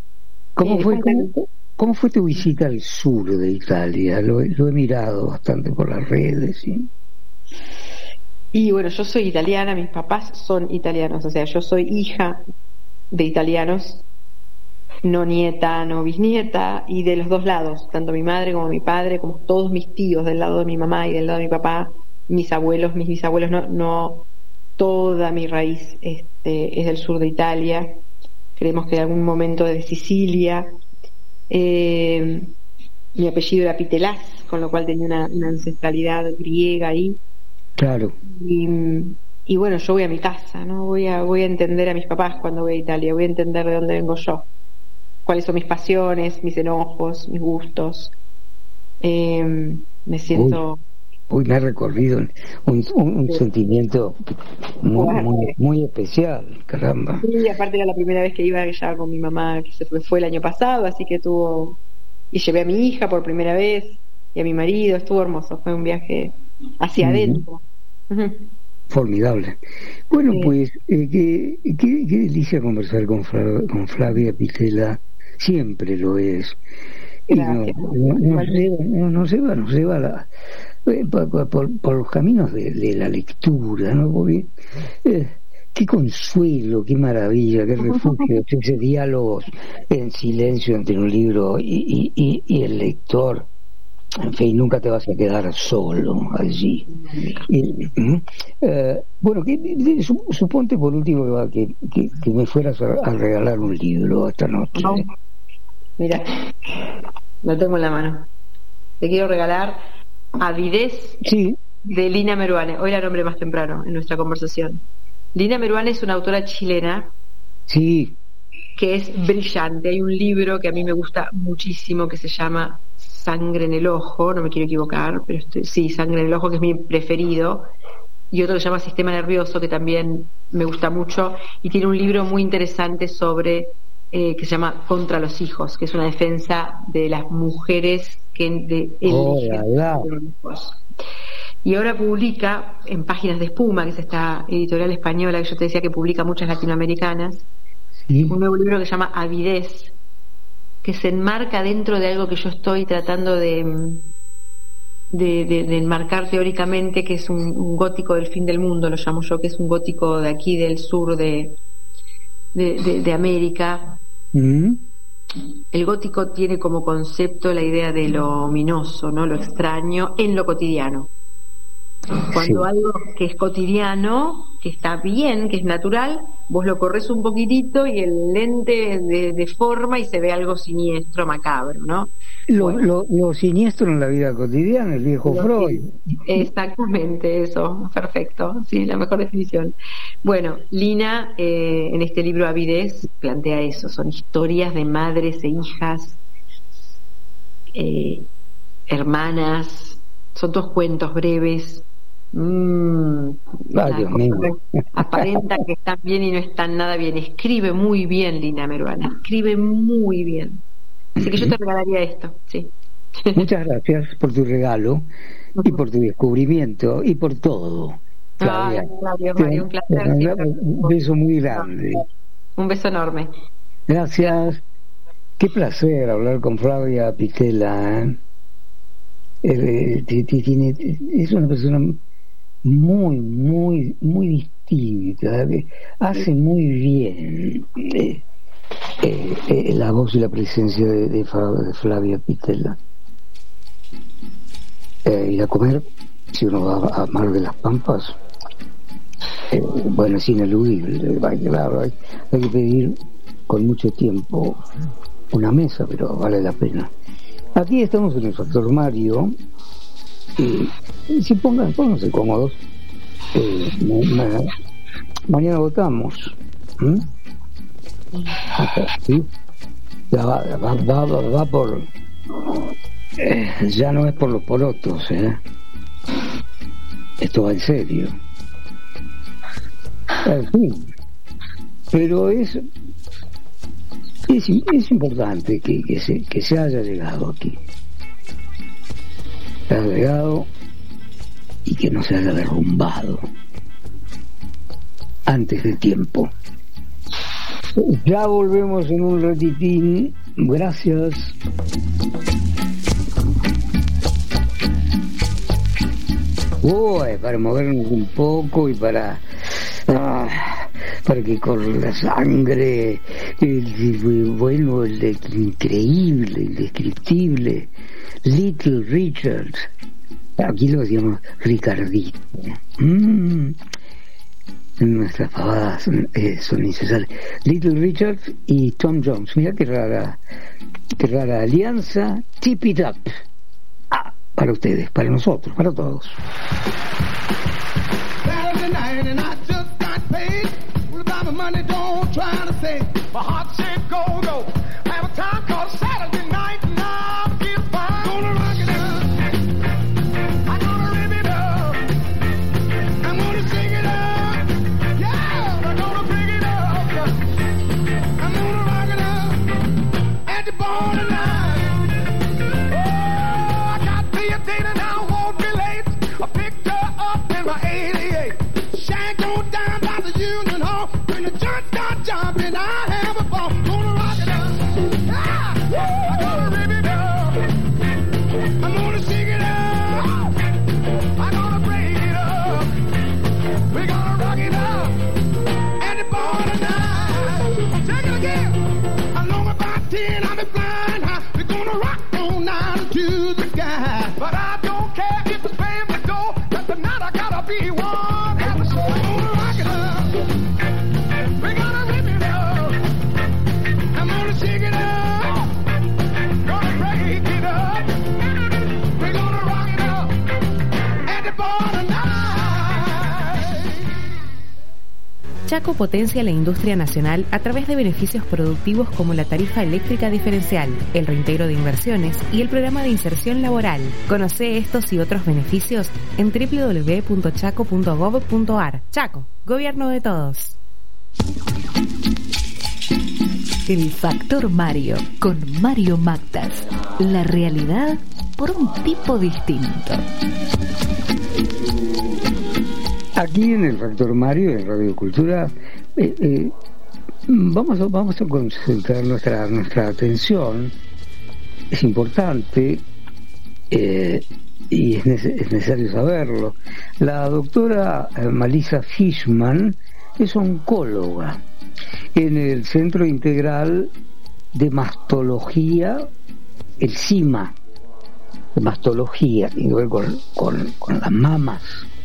¿Cómo fue tu visita al sur de Italia? Lo he mirado bastante por las redes. ¿Sí? Y bueno, yo soy italiana, mis papás son italianos, o sea, yo soy hija de italianos, no nieta, no bisnieta, y de los dos lados, tanto mi madre como mi padre, como todos mis tíos del lado de mi mamá y del lado de mi papá, mis abuelos, mis bisabuelos, no toda mi raíz es del sur de Italia. Creemos que en algún momento de Sicilia. Mi apellido era Pitelás, con lo cual tenía una ancestralidad griega ahí. Claro. Y bueno, yo voy a mi casa, ¿no? Voy a entender a mis papás cuando voy a Italia, voy a entender de dónde vengo yo, cuáles son mis pasiones, mis enojos, mis gustos. Me siento... Uy, me ha recorrido un sentimiento muy especial, caramba. Sí, aparte era la primera vez que iba ya con mi mamá, que fue el año pasado, así que y llevé a mi hija por primera vez y a mi marido, estuvo hermoso, fue un viaje hacia adentro. Formidable. Bueno, pues qué delicia conversar con Flavia Pitela, siempre lo es. Y nos lleva por los caminos de la lectura, ¿no? Porque, qué consuelo, qué maravilla, qué refugio, ese diálogo en silencio entre un libro y el lector. En fin, nunca te vas a quedar solo allí. Bueno, suponte por último que me fueras a regalar un libro esta noche. No. Mira, lo tengo en la mano. Te quiero regalar Avidez, sí, de Lina Meruane. Hoy la nombré más temprano en nuestra conversación. Lina Meruane es una autora chilena, sí, que es brillante. Hay un libro que a mí me gusta muchísimo que se llama Sangre en el Ojo, no me quiero equivocar, pero sí, Sangre en el Ojo, que es mi preferido, y otro que se llama Sistema Nervioso, que también me gusta mucho, y tiene un libro muy interesante sobre que se llama Contra los hijos, que es una defensa de las mujeres que de y ahora publica en Páginas de Espuma, que es esta editorial española que yo te decía que publica muchas latinoamericanas, un nuevo libro que se llama Avidez, que se enmarca dentro de algo que yo estoy tratando de enmarcar teóricamente, que es un gótico del fin del mundo, lo llamo yo, que es un gótico de aquí del sur de América. El gótico tiene como concepto la idea de lo ominoso, ¿no? Lo extraño en lo cotidiano. Cuando algo que es cotidiano, que está bien, que es natural, vos lo corres un poquitito y el lente deforma y se ve algo siniestro, macabro, ¿no? Lo siniestro en la vida cotidiana, el viejo Freud. Exactamente, eso, perfecto, sí, la mejor definición. Bueno, Lina, en este libro Avidez, plantea eso, son historias de madres e hijas, hermanas, son todos cuentos breves. Aparenta que están bien y no están nada bien. Escribe muy bien Lina Meruana, escribe muy bien. Así que yo te regalaría esto, sí. Muchas gracias por tu regalo y por tu descubrimiento y por todo. Claudia, Mario, un placer. Un beso muy grande. Un beso enorme. Gracias. Qué placer hablar con Flavia Pitela. Es una persona muy, muy, muy distinta. Hace muy bien la voz y la presencia de Flavia Pitela. Ir a comer, si uno va a Mar de las Pampas, bueno, es ineludible. Claro, hay que pedir con mucho tiempo una mesa, pero vale la pena. Aquí estamos en el Factor Mario. Si pónganse cómodos. Mañana votamos. ¿Sí? Va por... ya no es por los porotos, esto va en serio. En fin, pero es importante que se haya llegado aquí, se haya llegado y que no se haya derrumbado antes de tiempo. Ya volvemos en un ratitín. Gracias. Para movernos un poco y para que corra la sangre, el increíble, indescriptible Little Richard. Aquí lo decíamos Ricardito. Nuestras pavadas son necesarias. Little Richard y Tom Jones. Mira qué rara alianza. Tip it up. Para ustedes, para nosotros, para todos. Saturday night and I just got paid. Well, about my money, don't try to say. My heart said go. I have a time called Saturday night and I'll get fine. Gonna rock it up. I'm gonna rip it up. I'm gonna sing it up. Yeah, I'm gonna bring it up. I'm gonna rock it up at the borderline. And I won't be late. I picked her up in my 88. Shank on down by the Union Hall. When the junk got jumping, I have a ball. Gonna rock it up. I'm gonna rip it up. I'm gonna sing it up. I'm gonna break it up. We're gonna rock it up. And the border night. Take it again. Along about 10, I'll be flying high. We're gonna rock on down to the sky. But I don't care if it's family go, cause tonight I gotta be one. And so I'm gonna rock it up. We're gonna rip it up. I'm gonna sing it up. Gonna break it up. We're gonna rock it up. And the border night. Chaco potencia la industria nacional a través de beneficios productivos como la tarifa eléctrica diferencial, el reintegro de inversiones y el programa de inserción laboral. Conoce estos y otros beneficios en www.chaco.gov.ar. Chaco, gobierno de todos. El Factor Mario, con Mario Mactas. La realidad por un tipo distinto. Aquí en el Factor Mario, en Radio Cultura, vamos a concentrar nuestra atención. Es importante y es necesario saberlo. La doctora Malisa Fishman es oncóloga en el Centro Integral de Mastología, el CIMA, de mastología, tiene que ver con las mamas.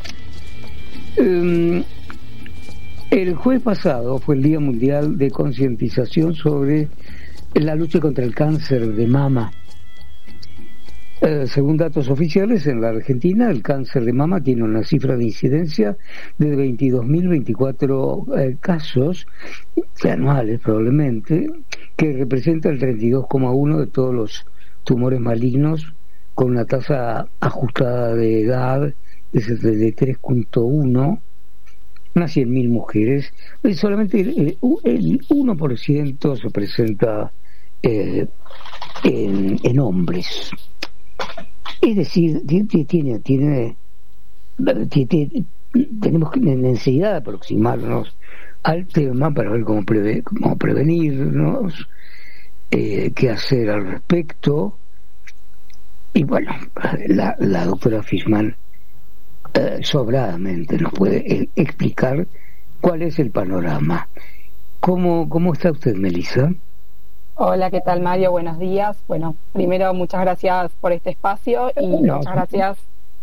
El jueves pasado fue el Día Mundial de Concientización sobre la lucha contra el cáncer de mama. Según datos oficiales, en la Argentina el cáncer de mama tiene una cifra de incidencia de 22.024 casos anuales probablemente, que representa el 32,1% de todos los tumores malignos, con una tasa ajustada de edad de 73,1, unas 100.000 mujeres. Solamente el 1% se presenta en hombres. Es decir, tenemos necesidad de aproximarnos al tema para ver cómo prevenirnos, qué hacer al respecto. Y bueno, la doctora Fishman sobradamente nos puede explicar cuál es el panorama. ¿Cómo está usted, Melissa? Hola, ¿qué tal, Mario? Buenos días. Bueno, primero muchas gracias por este espacio y muchas gracias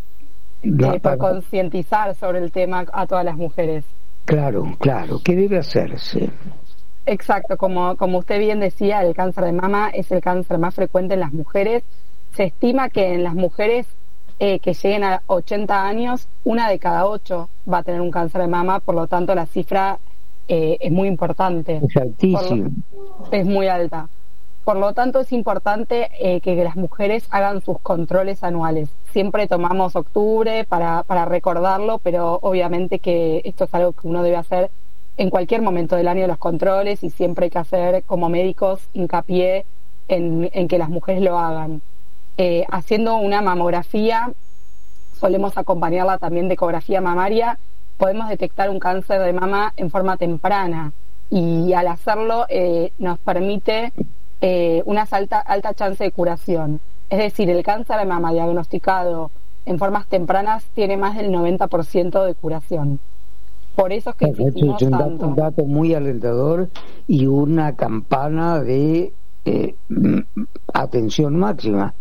por concientizar sobre el tema a todas las mujeres. Claro, ¿qué debe hacerse? Exacto, como usted bien decía, el cáncer de mama es el cáncer más frecuente en las mujeres. Se estima que en las mujeres que lleguen a 80 años, 1 de cada 8 va a tener un cáncer de mama, por lo tanto la cifra es muy importante. Es altísimo. Es muy alta. Por lo tanto, es importante que las mujeres hagan sus controles anuales. Siempre tomamos octubre para recordarlo, pero obviamente que esto es algo que uno debe hacer en cualquier momento del año, los controles, y siempre hay que hacer, como médicos, hincapié en que las mujeres lo hagan. Haciendo una mamografía, solemos acompañarla también de ecografía mamaria, podemos detectar un cáncer de mama en forma temprana, y al hacerlo nos permite una alta chance de curación. Es decir, el cáncer de mama diagnosticado en formas tempranas tiene más del 90% de curación. Por eso es que insistimos tanto. Un dato muy alentador y una campana de atención máxima.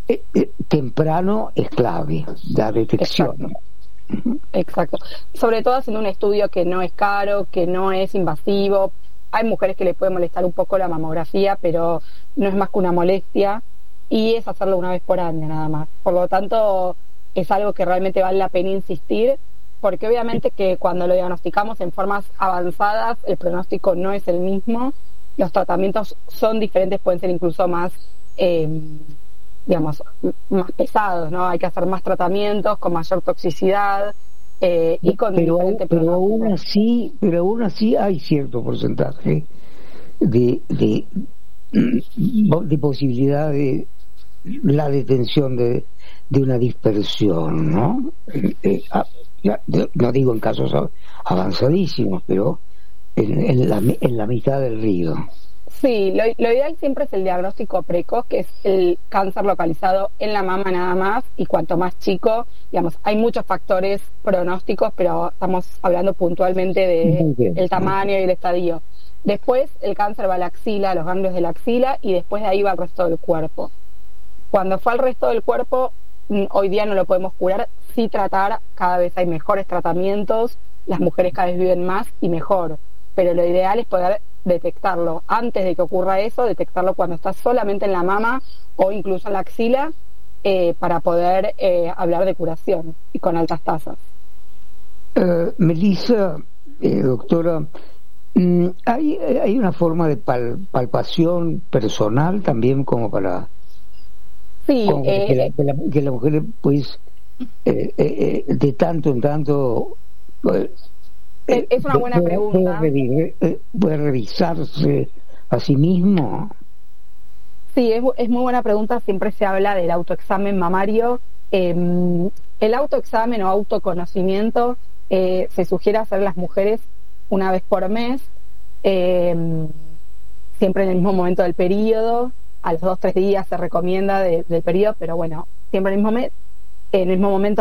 Temprano es clave, la detección. Exacto. Sobre todo haciendo un estudio que no es caro, que no es invasivo. Hay mujeres que les puede molestar un poco la mamografía, pero no es más que una molestia, y es hacerlo una vez por año nada más. Por lo tanto, es algo que realmente vale la pena insistir, porque obviamente que cuando lo diagnosticamos en formas avanzadas, el pronóstico no es el mismo, los tratamientos son diferentes, pueden ser incluso más más pesados, ¿no? Hay que hacer más tratamientos con mayor toxicidad y con diferente pero aún así hay cierto porcentaje de posibilidad de la detención de una dispersión, ¿no? No digo en casos avanzadísimos, pero en la mitad del río. Sí, lo ideal siempre es el diagnóstico precoz, que es el cáncer localizado en la mama nada más, y cuanto más chico, hay muchos factores pronósticos, pero estamos hablando puntualmente del tamaño y el estadio. Después el cáncer va a la axila, a los ganglios de la axila, y después de ahí va al resto del cuerpo. Cuando fue al resto del cuerpo, hoy día no lo podemos curar, sí tratar, cada vez hay mejores tratamientos, las mujeres cada vez viven más y mejor, pero lo ideal es poder detectarlo antes de que ocurra eso, detectarlo cuando está solamente en la mama o incluso en la axila, para poder hablar de curación y con altas tasas. Melissa, doctora, ¿hay una forma de palpación personal también como para que la mujer pues de tanto en tanto es una buena pregunta. ¿Puede revisarse a sí mismo? Sí, es muy buena pregunta. Siempre se habla del autoexamen mamario. El autoexamen o autoconocimiento se sugiere hacer las mujeres una vez por mes, siempre en el mismo momento del periodo. A los 2-3 días se recomienda del periodo, pero bueno, siempre en el mismo momento,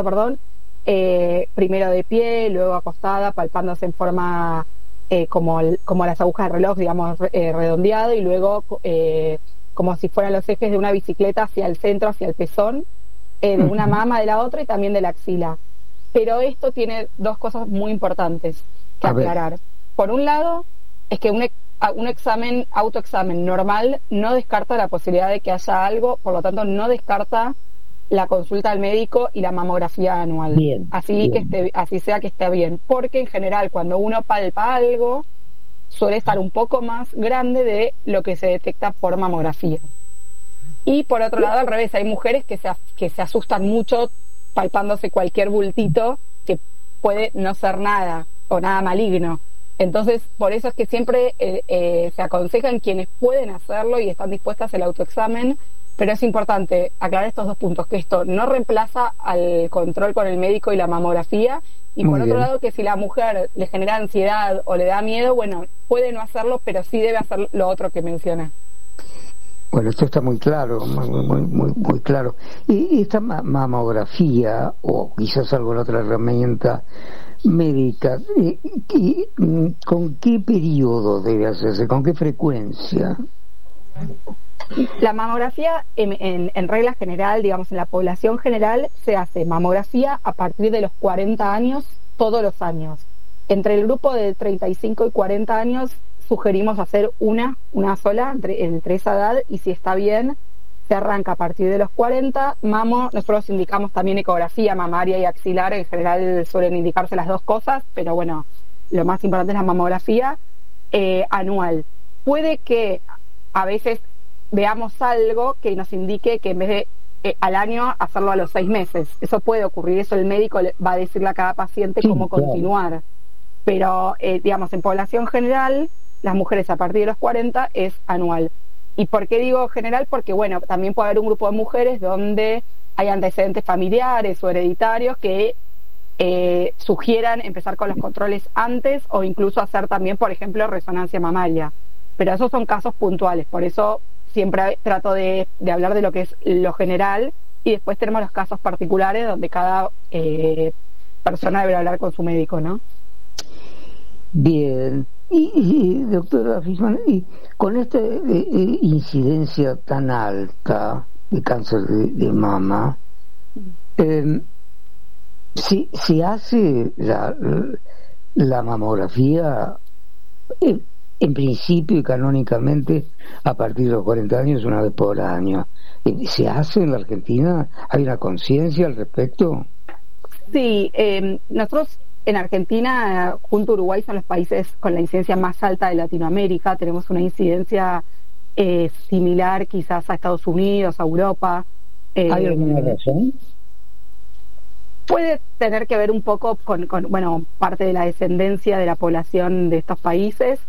primero de pie, luego acostada, palpándose en forma como las agujas de reloj, digamos, redondeado, y luego como si fueran los ejes de una bicicleta hacia el centro, hacia el pezón, de una mama, de la otra y también de la axila. Pero esto tiene dos cosas muy importantes que aclarar. Por un lado, es que un autoexamen normal no descarta la posibilidad de que haya algo, por lo tanto no descarta la consulta al médico y la mamografía anual. Así sea que esté bien, porque en general cuando uno palpa algo suele estar un poco más grande de lo que se detecta por mamografía. Y por otro lado, al revés, hay mujeres que se asustan mucho palpándose cualquier bultito que puede no ser nada o nada maligno. Entonces, por eso es que siempre se aconsejan quienes pueden hacerlo y están dispuestas al autoexamen, pero es importante aclarar estos dos puntos, que esto no reemplaza al control con el médico y la mamografía, y por otro lado que si la mujer le genera ansiedad o le da miedo, bueno, puede no hacerlo, pero sí debe hacer lo otro que mencioné. Bueno, esto está muy claro, muy claro. Y esta mamografía, o quizás alguna otra herramienta médica, ¿con qué periodo debe hacerse? ¿Con qué frecuencia? La mamografía, en regla general, digamos, en la población general, se hace mamografía a partir de los 40 años, todos los años. Entre el grupo de 35 y 40 años, sugerimos hacer una sola entre esa edad, y si está bien, se arranca a partir de los 40. Nosotros indicamos también ecografía mamaria y axilar, en general suelen indicarse las dos cosas, pero bueno, lo más importante es la mamografía anual. Puede que a veces veamos algo que nos indique que en vez de al año hacerlo a los 6 meses. Eso puede ocurrir, eso el médico va a decirle a cada paciente cómo continuar. Pero, digamos, en población general, las mujeres a partir de los 40 es anual. ¿Y por qué digo general? Porque, bueno, también puede haber un grupo de mujeres donde hay antecedentes familiares o hereditarios que sugieran empezar con los controles antes, o incluso hacer también, por ejemplo, resonancia mamaria. Pero esos son casos puntuales, por eso siempre trato de hablar de lo que es lo general, y después tenemos los casos particulares donde cada persona debe hablar con su médico, ¿no? Bien. Y doctora Fishman, y con esta incidencia tan alta de cáncer de mama, si hace la mamografía en principio y canónicamente a partir de los 40 años, una vez por año. ¿Se hace en la Argentina? ¿Hay una conciencia al respecto? Sí, nosotros en Argentina, junto a Uruguay, son los países con la incidencia más alta de Latinoamérica. Tenemos una incidencia similar quizás a Estados Unidos, a Europa. ¿Hay alguna razón? Puede tener que ver un poco con parte de la descendencia de la población de estos países,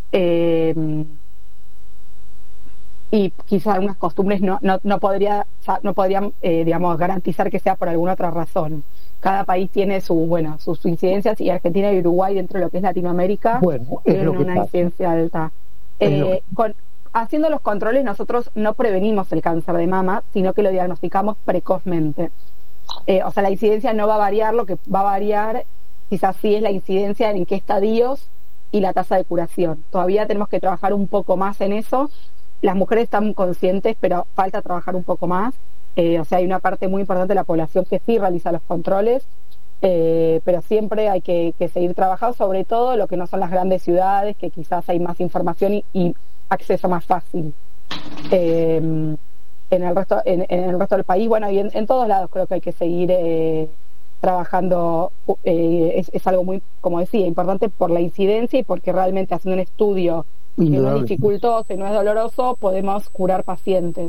y quizás algunas costumbres no podrían digamos, garantizar que sea por alguna otra razón. Cada país tiene sus incidencias, y Argentina y Uruguay, dentro de lo que es Latinoamérica, tienen una incidencia alta. Haciendo los controles, nosotros no prevenimos el cáncer de mama, sino que lo diagnosticamos precozmente. O sea, la incidencia no va a variar, lo que va a variar quizás sí es la incidencia en qué estadios y la tasa de curación. Todavía tenemos que trabajar un poco más en eso. Las mujeres están conscientes, pero falta trabajar un poco más. O sea, hay una parte muy importante de la población que sí realiza los controles, pero siempre hay que seguir trabajando, sobre todo lo que no son las grandes ciudades, que quizás hay más información y acceso más fácil. En el resto del país, bueno, y en todos lados creo que hay que seguir trabajando. Es algo muy, como decía, importante por la incidencia, y porque realmente haciendo un estudio que no es dificultoso y no es doloroso, podemos curar pacientes.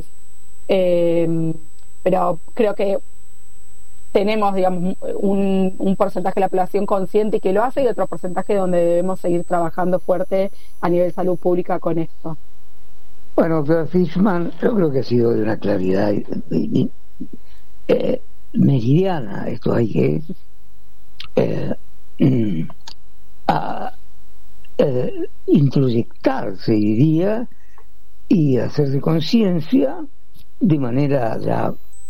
Pero creo que tenemos, digamos, un porcentaje de la población consciente que lo hace, y otro porcentaje donde debemos seguir trabajando fuerte a nivel salud pública con esto. Bueno, doctora Fishman, yo creo que ha sido de una claridad meridiana. Esto hay que introyectarse, diría, y hacerse conciencia de manera ya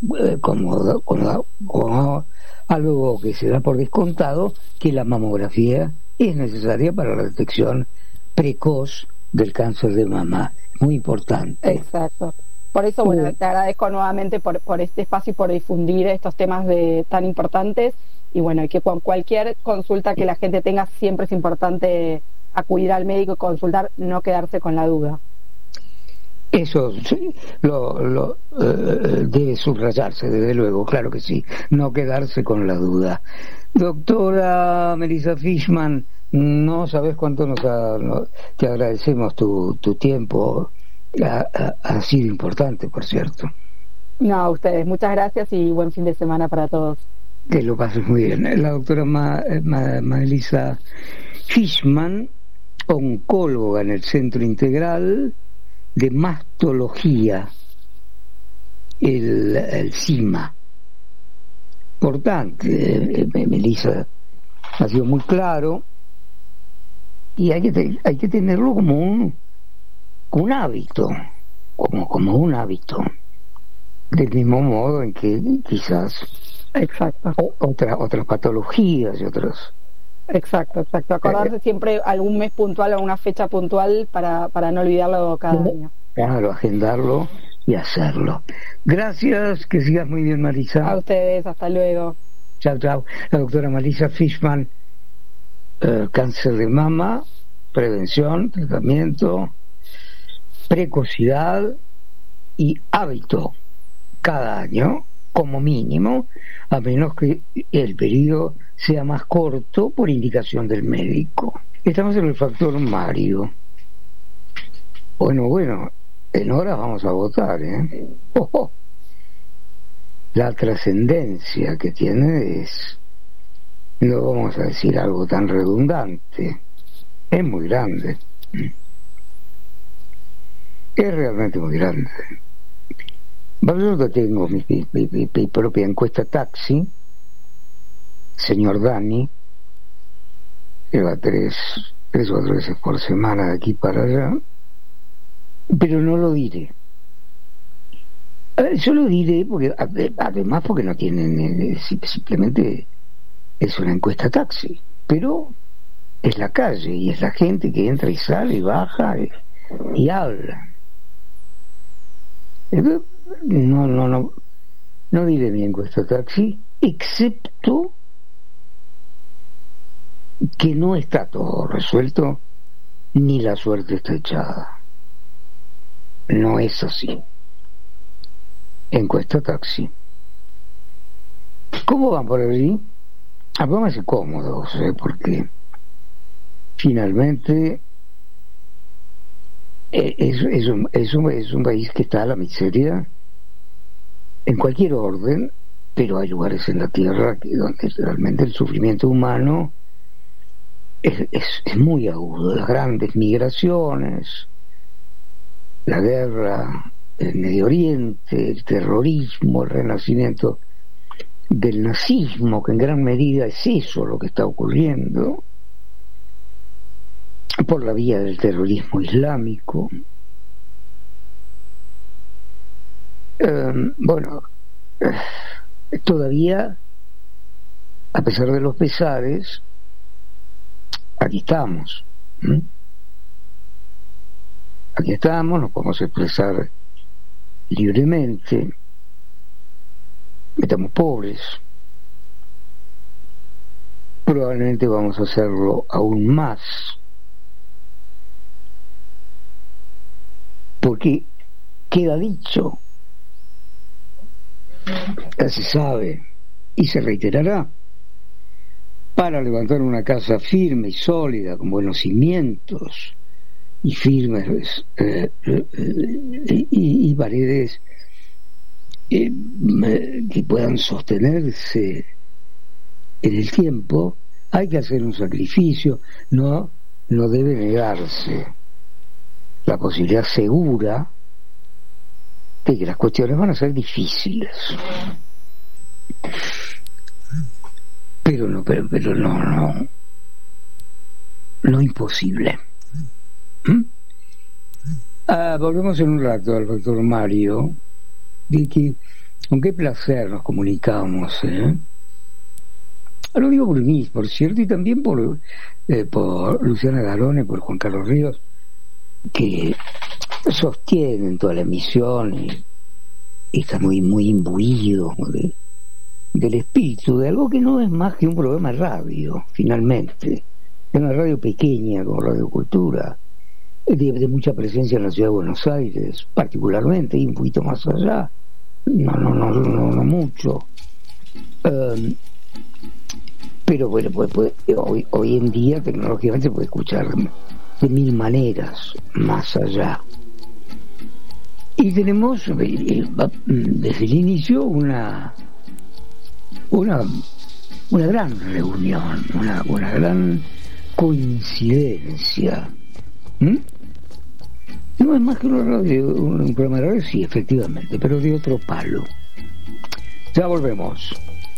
como algo que se da por descontado, que la mamografía es necesaria para la detección precoz del cáncer de mama. Muy importante. Exacto. Por eso, bueno, te agradezco nuevamente por este espacio y por difundir estos temas tan importantes. Y bueno, que con cualquier consulta que la gente tenga, siempre es importante acudir al médico y consultar, no quedarse con la duda. Eso debe subrayarse, desde luego, claro que sí, no quedarse con la duda. Doctora Melissa Fishman, no sabes cuánto te agradecemos tu tiempo, ha sido importante, por cierto. No, a ustedes, muchas gracias y buen fin de semana para todos. Que lo pases muy bien. La doctora Melissa Fishman, oncóloga en el Centro Integral de Mastología, el CIMA. Importante, Melissa ha sido muy claro, y hay que tenerlo como un hábito, como un hábito, del mismo modo en que quizás otras patologías y otros. Exacto. Acordarse siempre algún mes puntual o una fecha puntual para no olvidarlo cada año. Claro, agendarlo y hacerlo. Gracias, que sigas muy bien, Marisa. A ustedes, hasta luego. Chao. La doctora Melissa Fishman, cáncer de mama, prevención, tratamiento, precocidad y hábito cada año, como mínimo, a menos que el periodo sea más corto por indicación del médico. Estamos en el factor Mario. Bueno, en horas vamos a votar, ¿eh? La trascendencia que tiene no vamos a decir algo tan redundante, es muy grande. Es realmente muy grande. Yo tengo mi propia encuesta taxi, señor Dani, que va 3 o 4 veces por semana de aquí para allá, pero no lo diré. Yo lo diré porque además porque no tienen, simplemente es una encuesta taxi, pero es la calle y es la gente que entra y sale y baja y habla. No diré mi encuesta taxi, excepto que no está todo resuelto ni la suerte está echada. No es así. Encuesta taxi. ¿Cómo van por allí? Pónganse cómodos, porque finalmente es un país que está a la miseria en cualquier orden, pero hay lugares en la tierra donde realmente el sufrimiento humano es muy agudo. Las grandes migraciones, la guerra, el Medio Oriente, el terrorismo, el renacimiento del nazismo, que en gran medida es eso lo que está ocurriendo, por la vía del terrorismo islámico. Todavía, a pesar de los pesares, aquí estamos. Aquí estamos, nos podemos expresar libremente. Estamos pobres. Probablemente vamos a hacerlo aún más. Porque queda dicho, ya se sabe y se reiterará, para levantar una casa firme y sólida, con buenos cimientos y firmes y paredes que puedan sostenerse en el tiempo, hay que hacer un sacrificio. No debe negarse la posibilidad segura de que las cuestiones van a ser difíciles, pero no imposible. Volvemos en un rato al factor Mario, de que con qué placer nos comunicamos, lo digo por mí, por cierto, y también por Luciana Garone, por Juan Carlos Ríos, que sostienen toda la emisión y está muy imbuido del espíritu de algo que no es más que un programa de radio, finalmente. Es una radio pequeña como Radio Cultura, de mucha presencia en la ciudad de Buenos Aires, particularmente, y un poquito más allá, no mucho. Pero bueno, hoy en día tecnológicamente se puede escuchar de mil maneras más allá. Y tenemos desde el inicio una gran reunión, una gran coincidencia. No es más que un programa de radio, sí, efectivamente, pero de otro palo. Ya volvemos.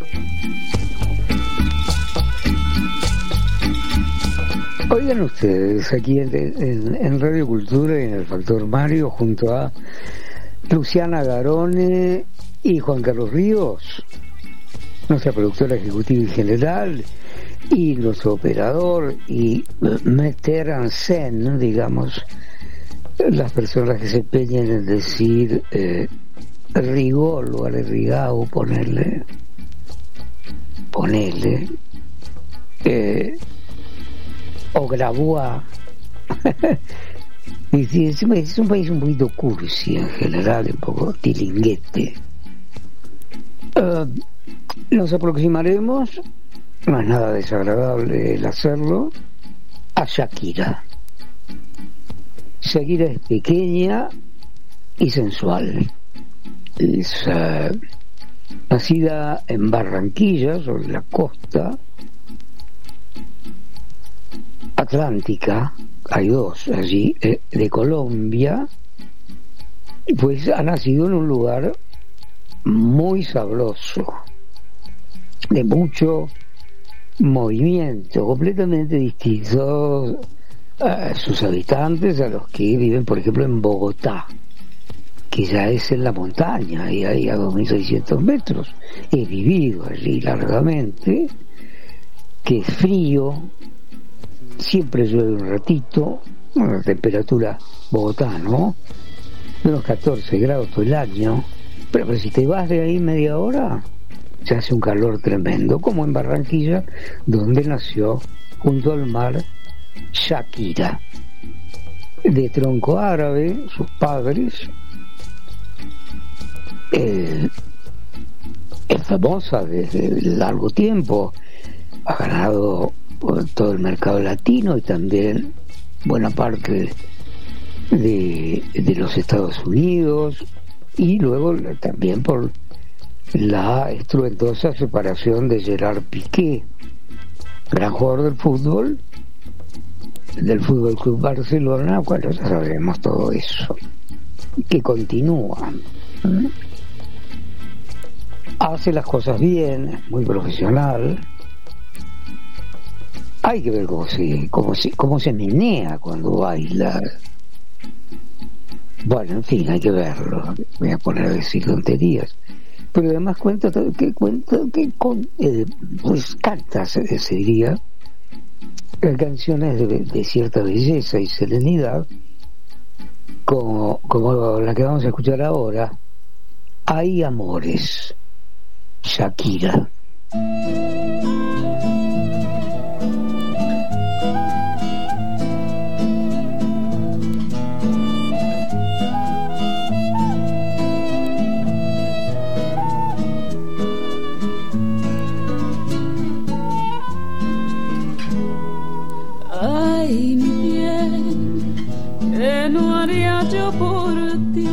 Oigan ustedes, aquí en Radio Cultura y en el Factor Mario, junto a Luciana Garone y Juan Carlos Ríos, nuestra productora ejecutiva y general, y nuestro operador, y meter en scène, digamos, las personas que se empeñan en decir rigor, lugar de rigao, ponerle o Grabois. Es un país un poquito cursi en general, un poco tilinguete. Nos aproximaremos, no es nada desagradable el hacerlo, a Shakira. Shakira es pequeña y sensual. Es nacida en Barranquilla, sobre la costa atlántica, hay dos allí, de Colombia, pues ha nacido en un lugar muy sabroso, de mucho movimiento, completamente distinto a sus habitantes, a los que viven, por ejemplo, en Bogotá, que ya es en la montaña, y ahí a 2.600 metros. He vivido allí largamente, que es frío, siempre llueve un ratito, la temperatura Bogotá, ¿no? De unos 14 grados todo el año, pero si te vas de ahí media hora, se hace un calor tremendo, como en Barranquilla, donde nació junto al mar Shakira, de tronco árabe, sus padres. Es famosa desde largo tiempo, ha ganado por todo el mercado latino y también buena parte de los Estados Unidos, y luego también por la estruendosa separación de Gerard Piqué, gran jugador del Fútbol Club Barcelona, cuando ya sabemos todo eso, que continúa. Hace las cosas bien, es muy profesional. Hay que ver cómo se menea cuando baila. Bueno, en fin, hay que verlo. Voy a poner a decir tonterías. Pero además pues canta, se diría, canciones de cierta belleza y serenidad, como la que vamos a escuchar ahora, Hay Amores, Shakira. Ay, mi bien, ¿qué no haría yo por ti?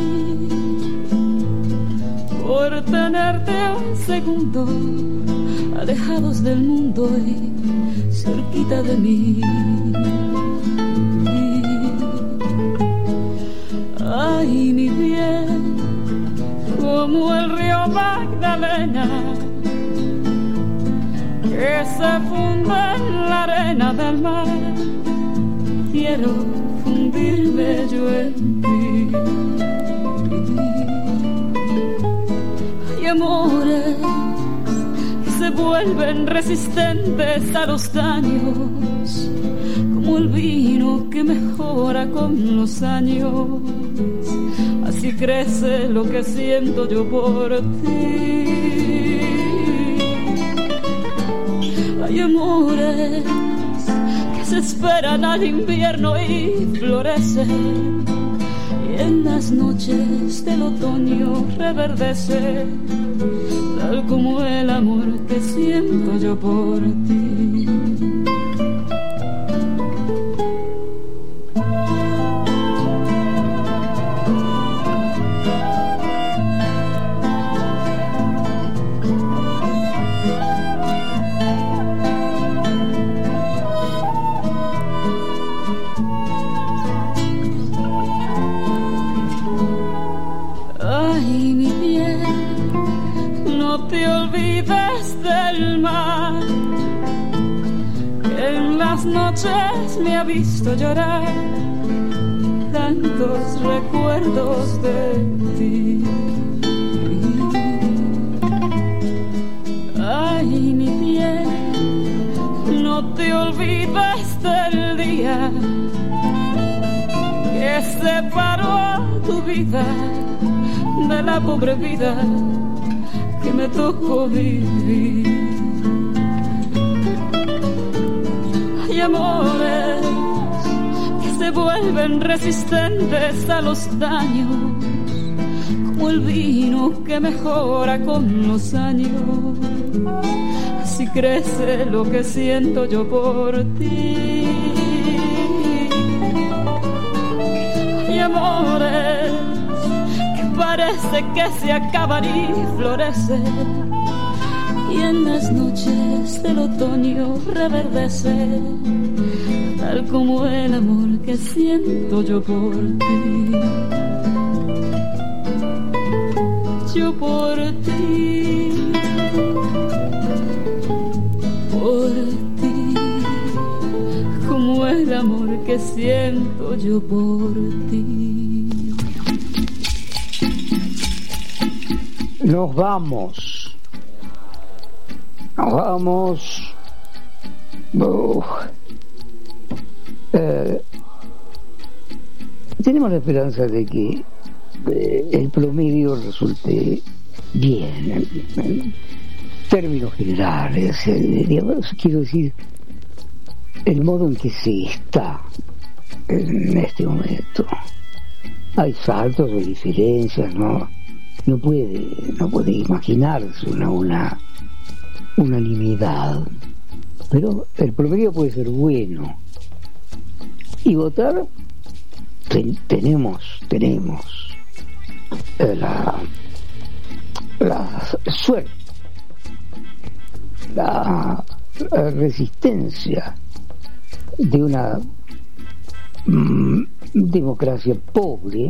Por tenerte un segundo alejados del mundo y cerquita de mí. Ay, mi bien, como el río Magdalena, que se funde en la arena del mar. Quiero fundirme yo en ti. Hay amores que se vuelven resistentes a los daños, como el vino que mejora con los años. Así crece lo que siento yo por ti. Hay amores que se esperan al invierno y florecen, y en las noches del otoño reverdecen, tal como el amor que siento yo por ti. Noches me ha visto llorar tantos recuerdos de ti. Ay, mi piel, no te olvides del día que separó a tu vida de la pobre vida que me tocó vivir. Hay amores que se vuelven resistentes a los daños, como el vino que mejora con los años. Así crece lo que siento yo por ti. Hay amores que parece que se acaban y florecen, y en las noches del otoño reverdece, tal como el amor que siento yo por ti. Yo por ti, por ti, como el amor que siento yo por ti. Nos vamos. Nos vamos. Tenemos la esperanza de que el promedio resulte bien en términos generales. Digamos, quiero decir, el modo en que se está en este momento. Hay saltos de diferencias, no puede imaginarse una unanimidad, pero el promedio puede ser bueno, y votar tenemos la suerte, la resistencia de una democracia pobre,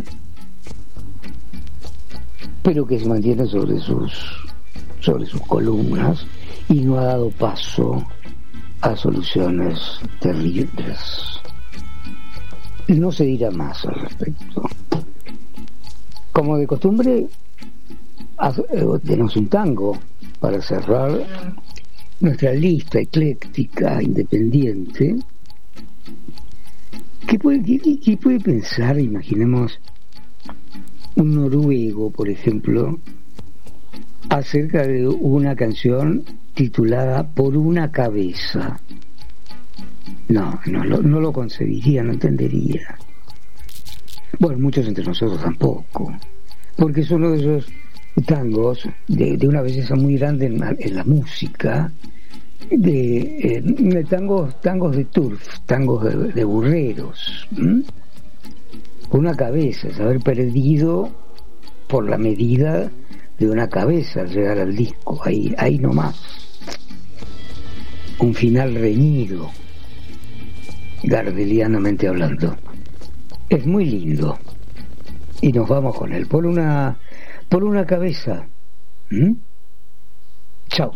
pero que se mantiene sobre sus columnas y no ha dado paso a soluciones terribles. No se dirá más al respecto. Como de costumbre, tenemos un tango para cerrar nuestra lista ecléctica independiente. ¿Qué puede pensar? Imaginemos un noruego, por ejemplo, acerca de una canción titulada Por una cabeza. No lo concebiría, no entendería. Bueno, muchos entre nosotros tampoco, porque es uno de esos tangos de una belleza muy grande en la música, de tangos de turf, tangos de burreros. Por una cabeza, es haber perdido por la medida de una cabeza al llegar al disco, ahí nomás. Un final reñido, gardelianamente hablando. Es muy lindo, y nos vamos con él. Por una por una cabeza. Chao.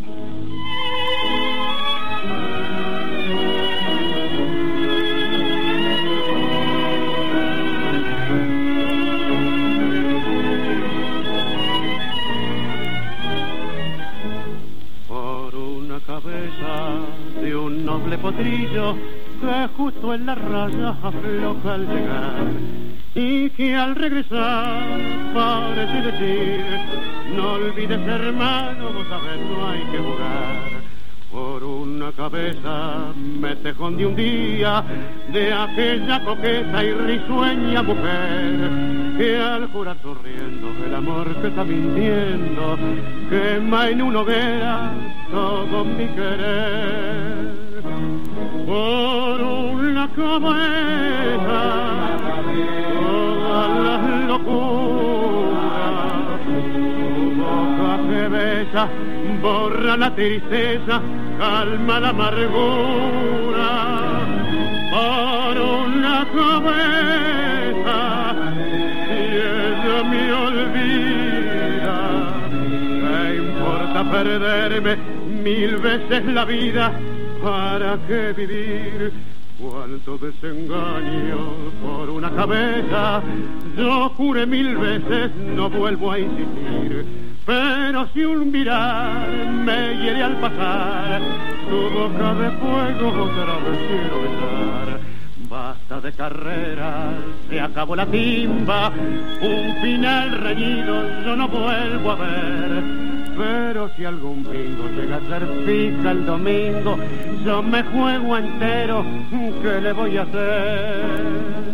De un noble potrillo que justo en la raya afloja al llegar y que al regresar parece decir: no olvides, hermano, vos sabés, no hay que jugar. Por una cabeza me tejón de un día de aquella coqueta y risueña mujer que al jurar sonriendo el amor que está mintiendo quema en una hoguera todo mi querer. Por una cabeza todas las locuras, tu boca que besa borra la tristeza, calma la amargura. Por una cabeza, si ella me olvida, ¿qué importa perderme 1000 veces la vida? ¿Para qué vivir? Cuánto desengaño por una cabeza. Yo juré 1000 veces, no vuelvo a insistir. Pero si un mirar me hiere al pasar, tu boca de fuego otra vez quiero besar. Basta de carreras, se acabó la timba, un final reñido yo no vuelvo a ver. Pero si algún bingo llega a ser fija el domingo, yo me juego entero, ¿qué le voy a hacer?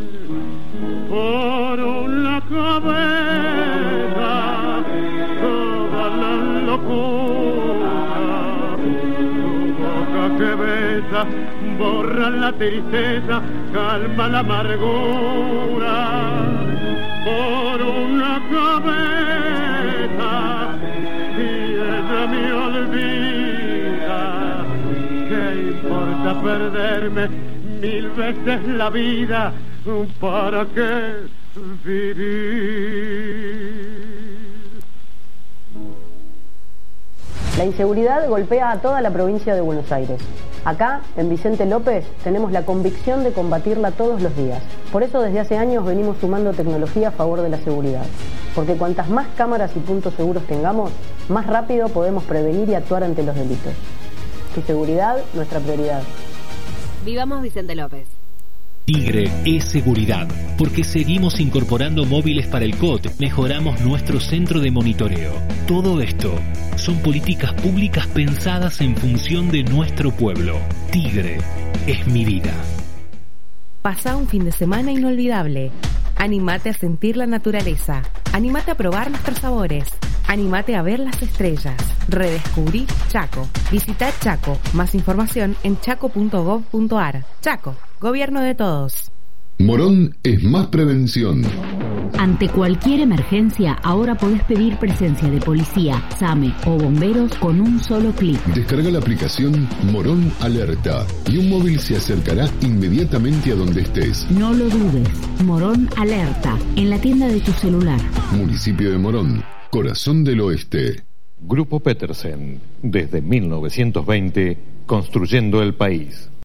Por una cabeza toda la locura, tu boca que besa borra la tristeza, calma la amargura. Por una cabeza, si ella me olvida, ¿qué importa perderme 1000 veces la vida? ¿Para qué vivir? La inseguridad golpea a toda la provincia de Buenos Aires. Acá, en Vicente López, tenemos la convicción de combatirla todos los días. Por eso desde hace años venimos sumando tecnología a favor de la seguridad. Porque cuantas más cámaras y puntos seguros tengamos, más rápido podemos prevenir y actuar ante los delitos. Tu seguridad, nuestra prioridad. Vivamos Vicente López. Tigre es seguridad, porque seguimos incorporando móviles para el COT, mejoramos nuestro centro de monitoreo. Todo esto son políticas públicas pensadas en función de nuestro pueblo. Tigre es mi vida. Pasá un fin de semana inolvidable. Animate a sentir la naturaleza. Animate a probar nuestros sabores. Animate a ver las estrellas. Redescubrí Chaco. Visita Chaco. Más información en chaco.gov.ar. Chaco. Gobierno de todos. Morón es más prevención. Ante cualquier emergencia, ahora podés pedir presencia de policía, SAME o bomberos con un solo clic. Descarga la aplicación Morón Alerta y un móvil se acercará inmediatamente a donde estés. No lo dudes. Morón Alerta, en la tienda de tu celular. Municipio de Morón, corazón del oeste. Grupo Petersen, desde 1920, construyendo el país.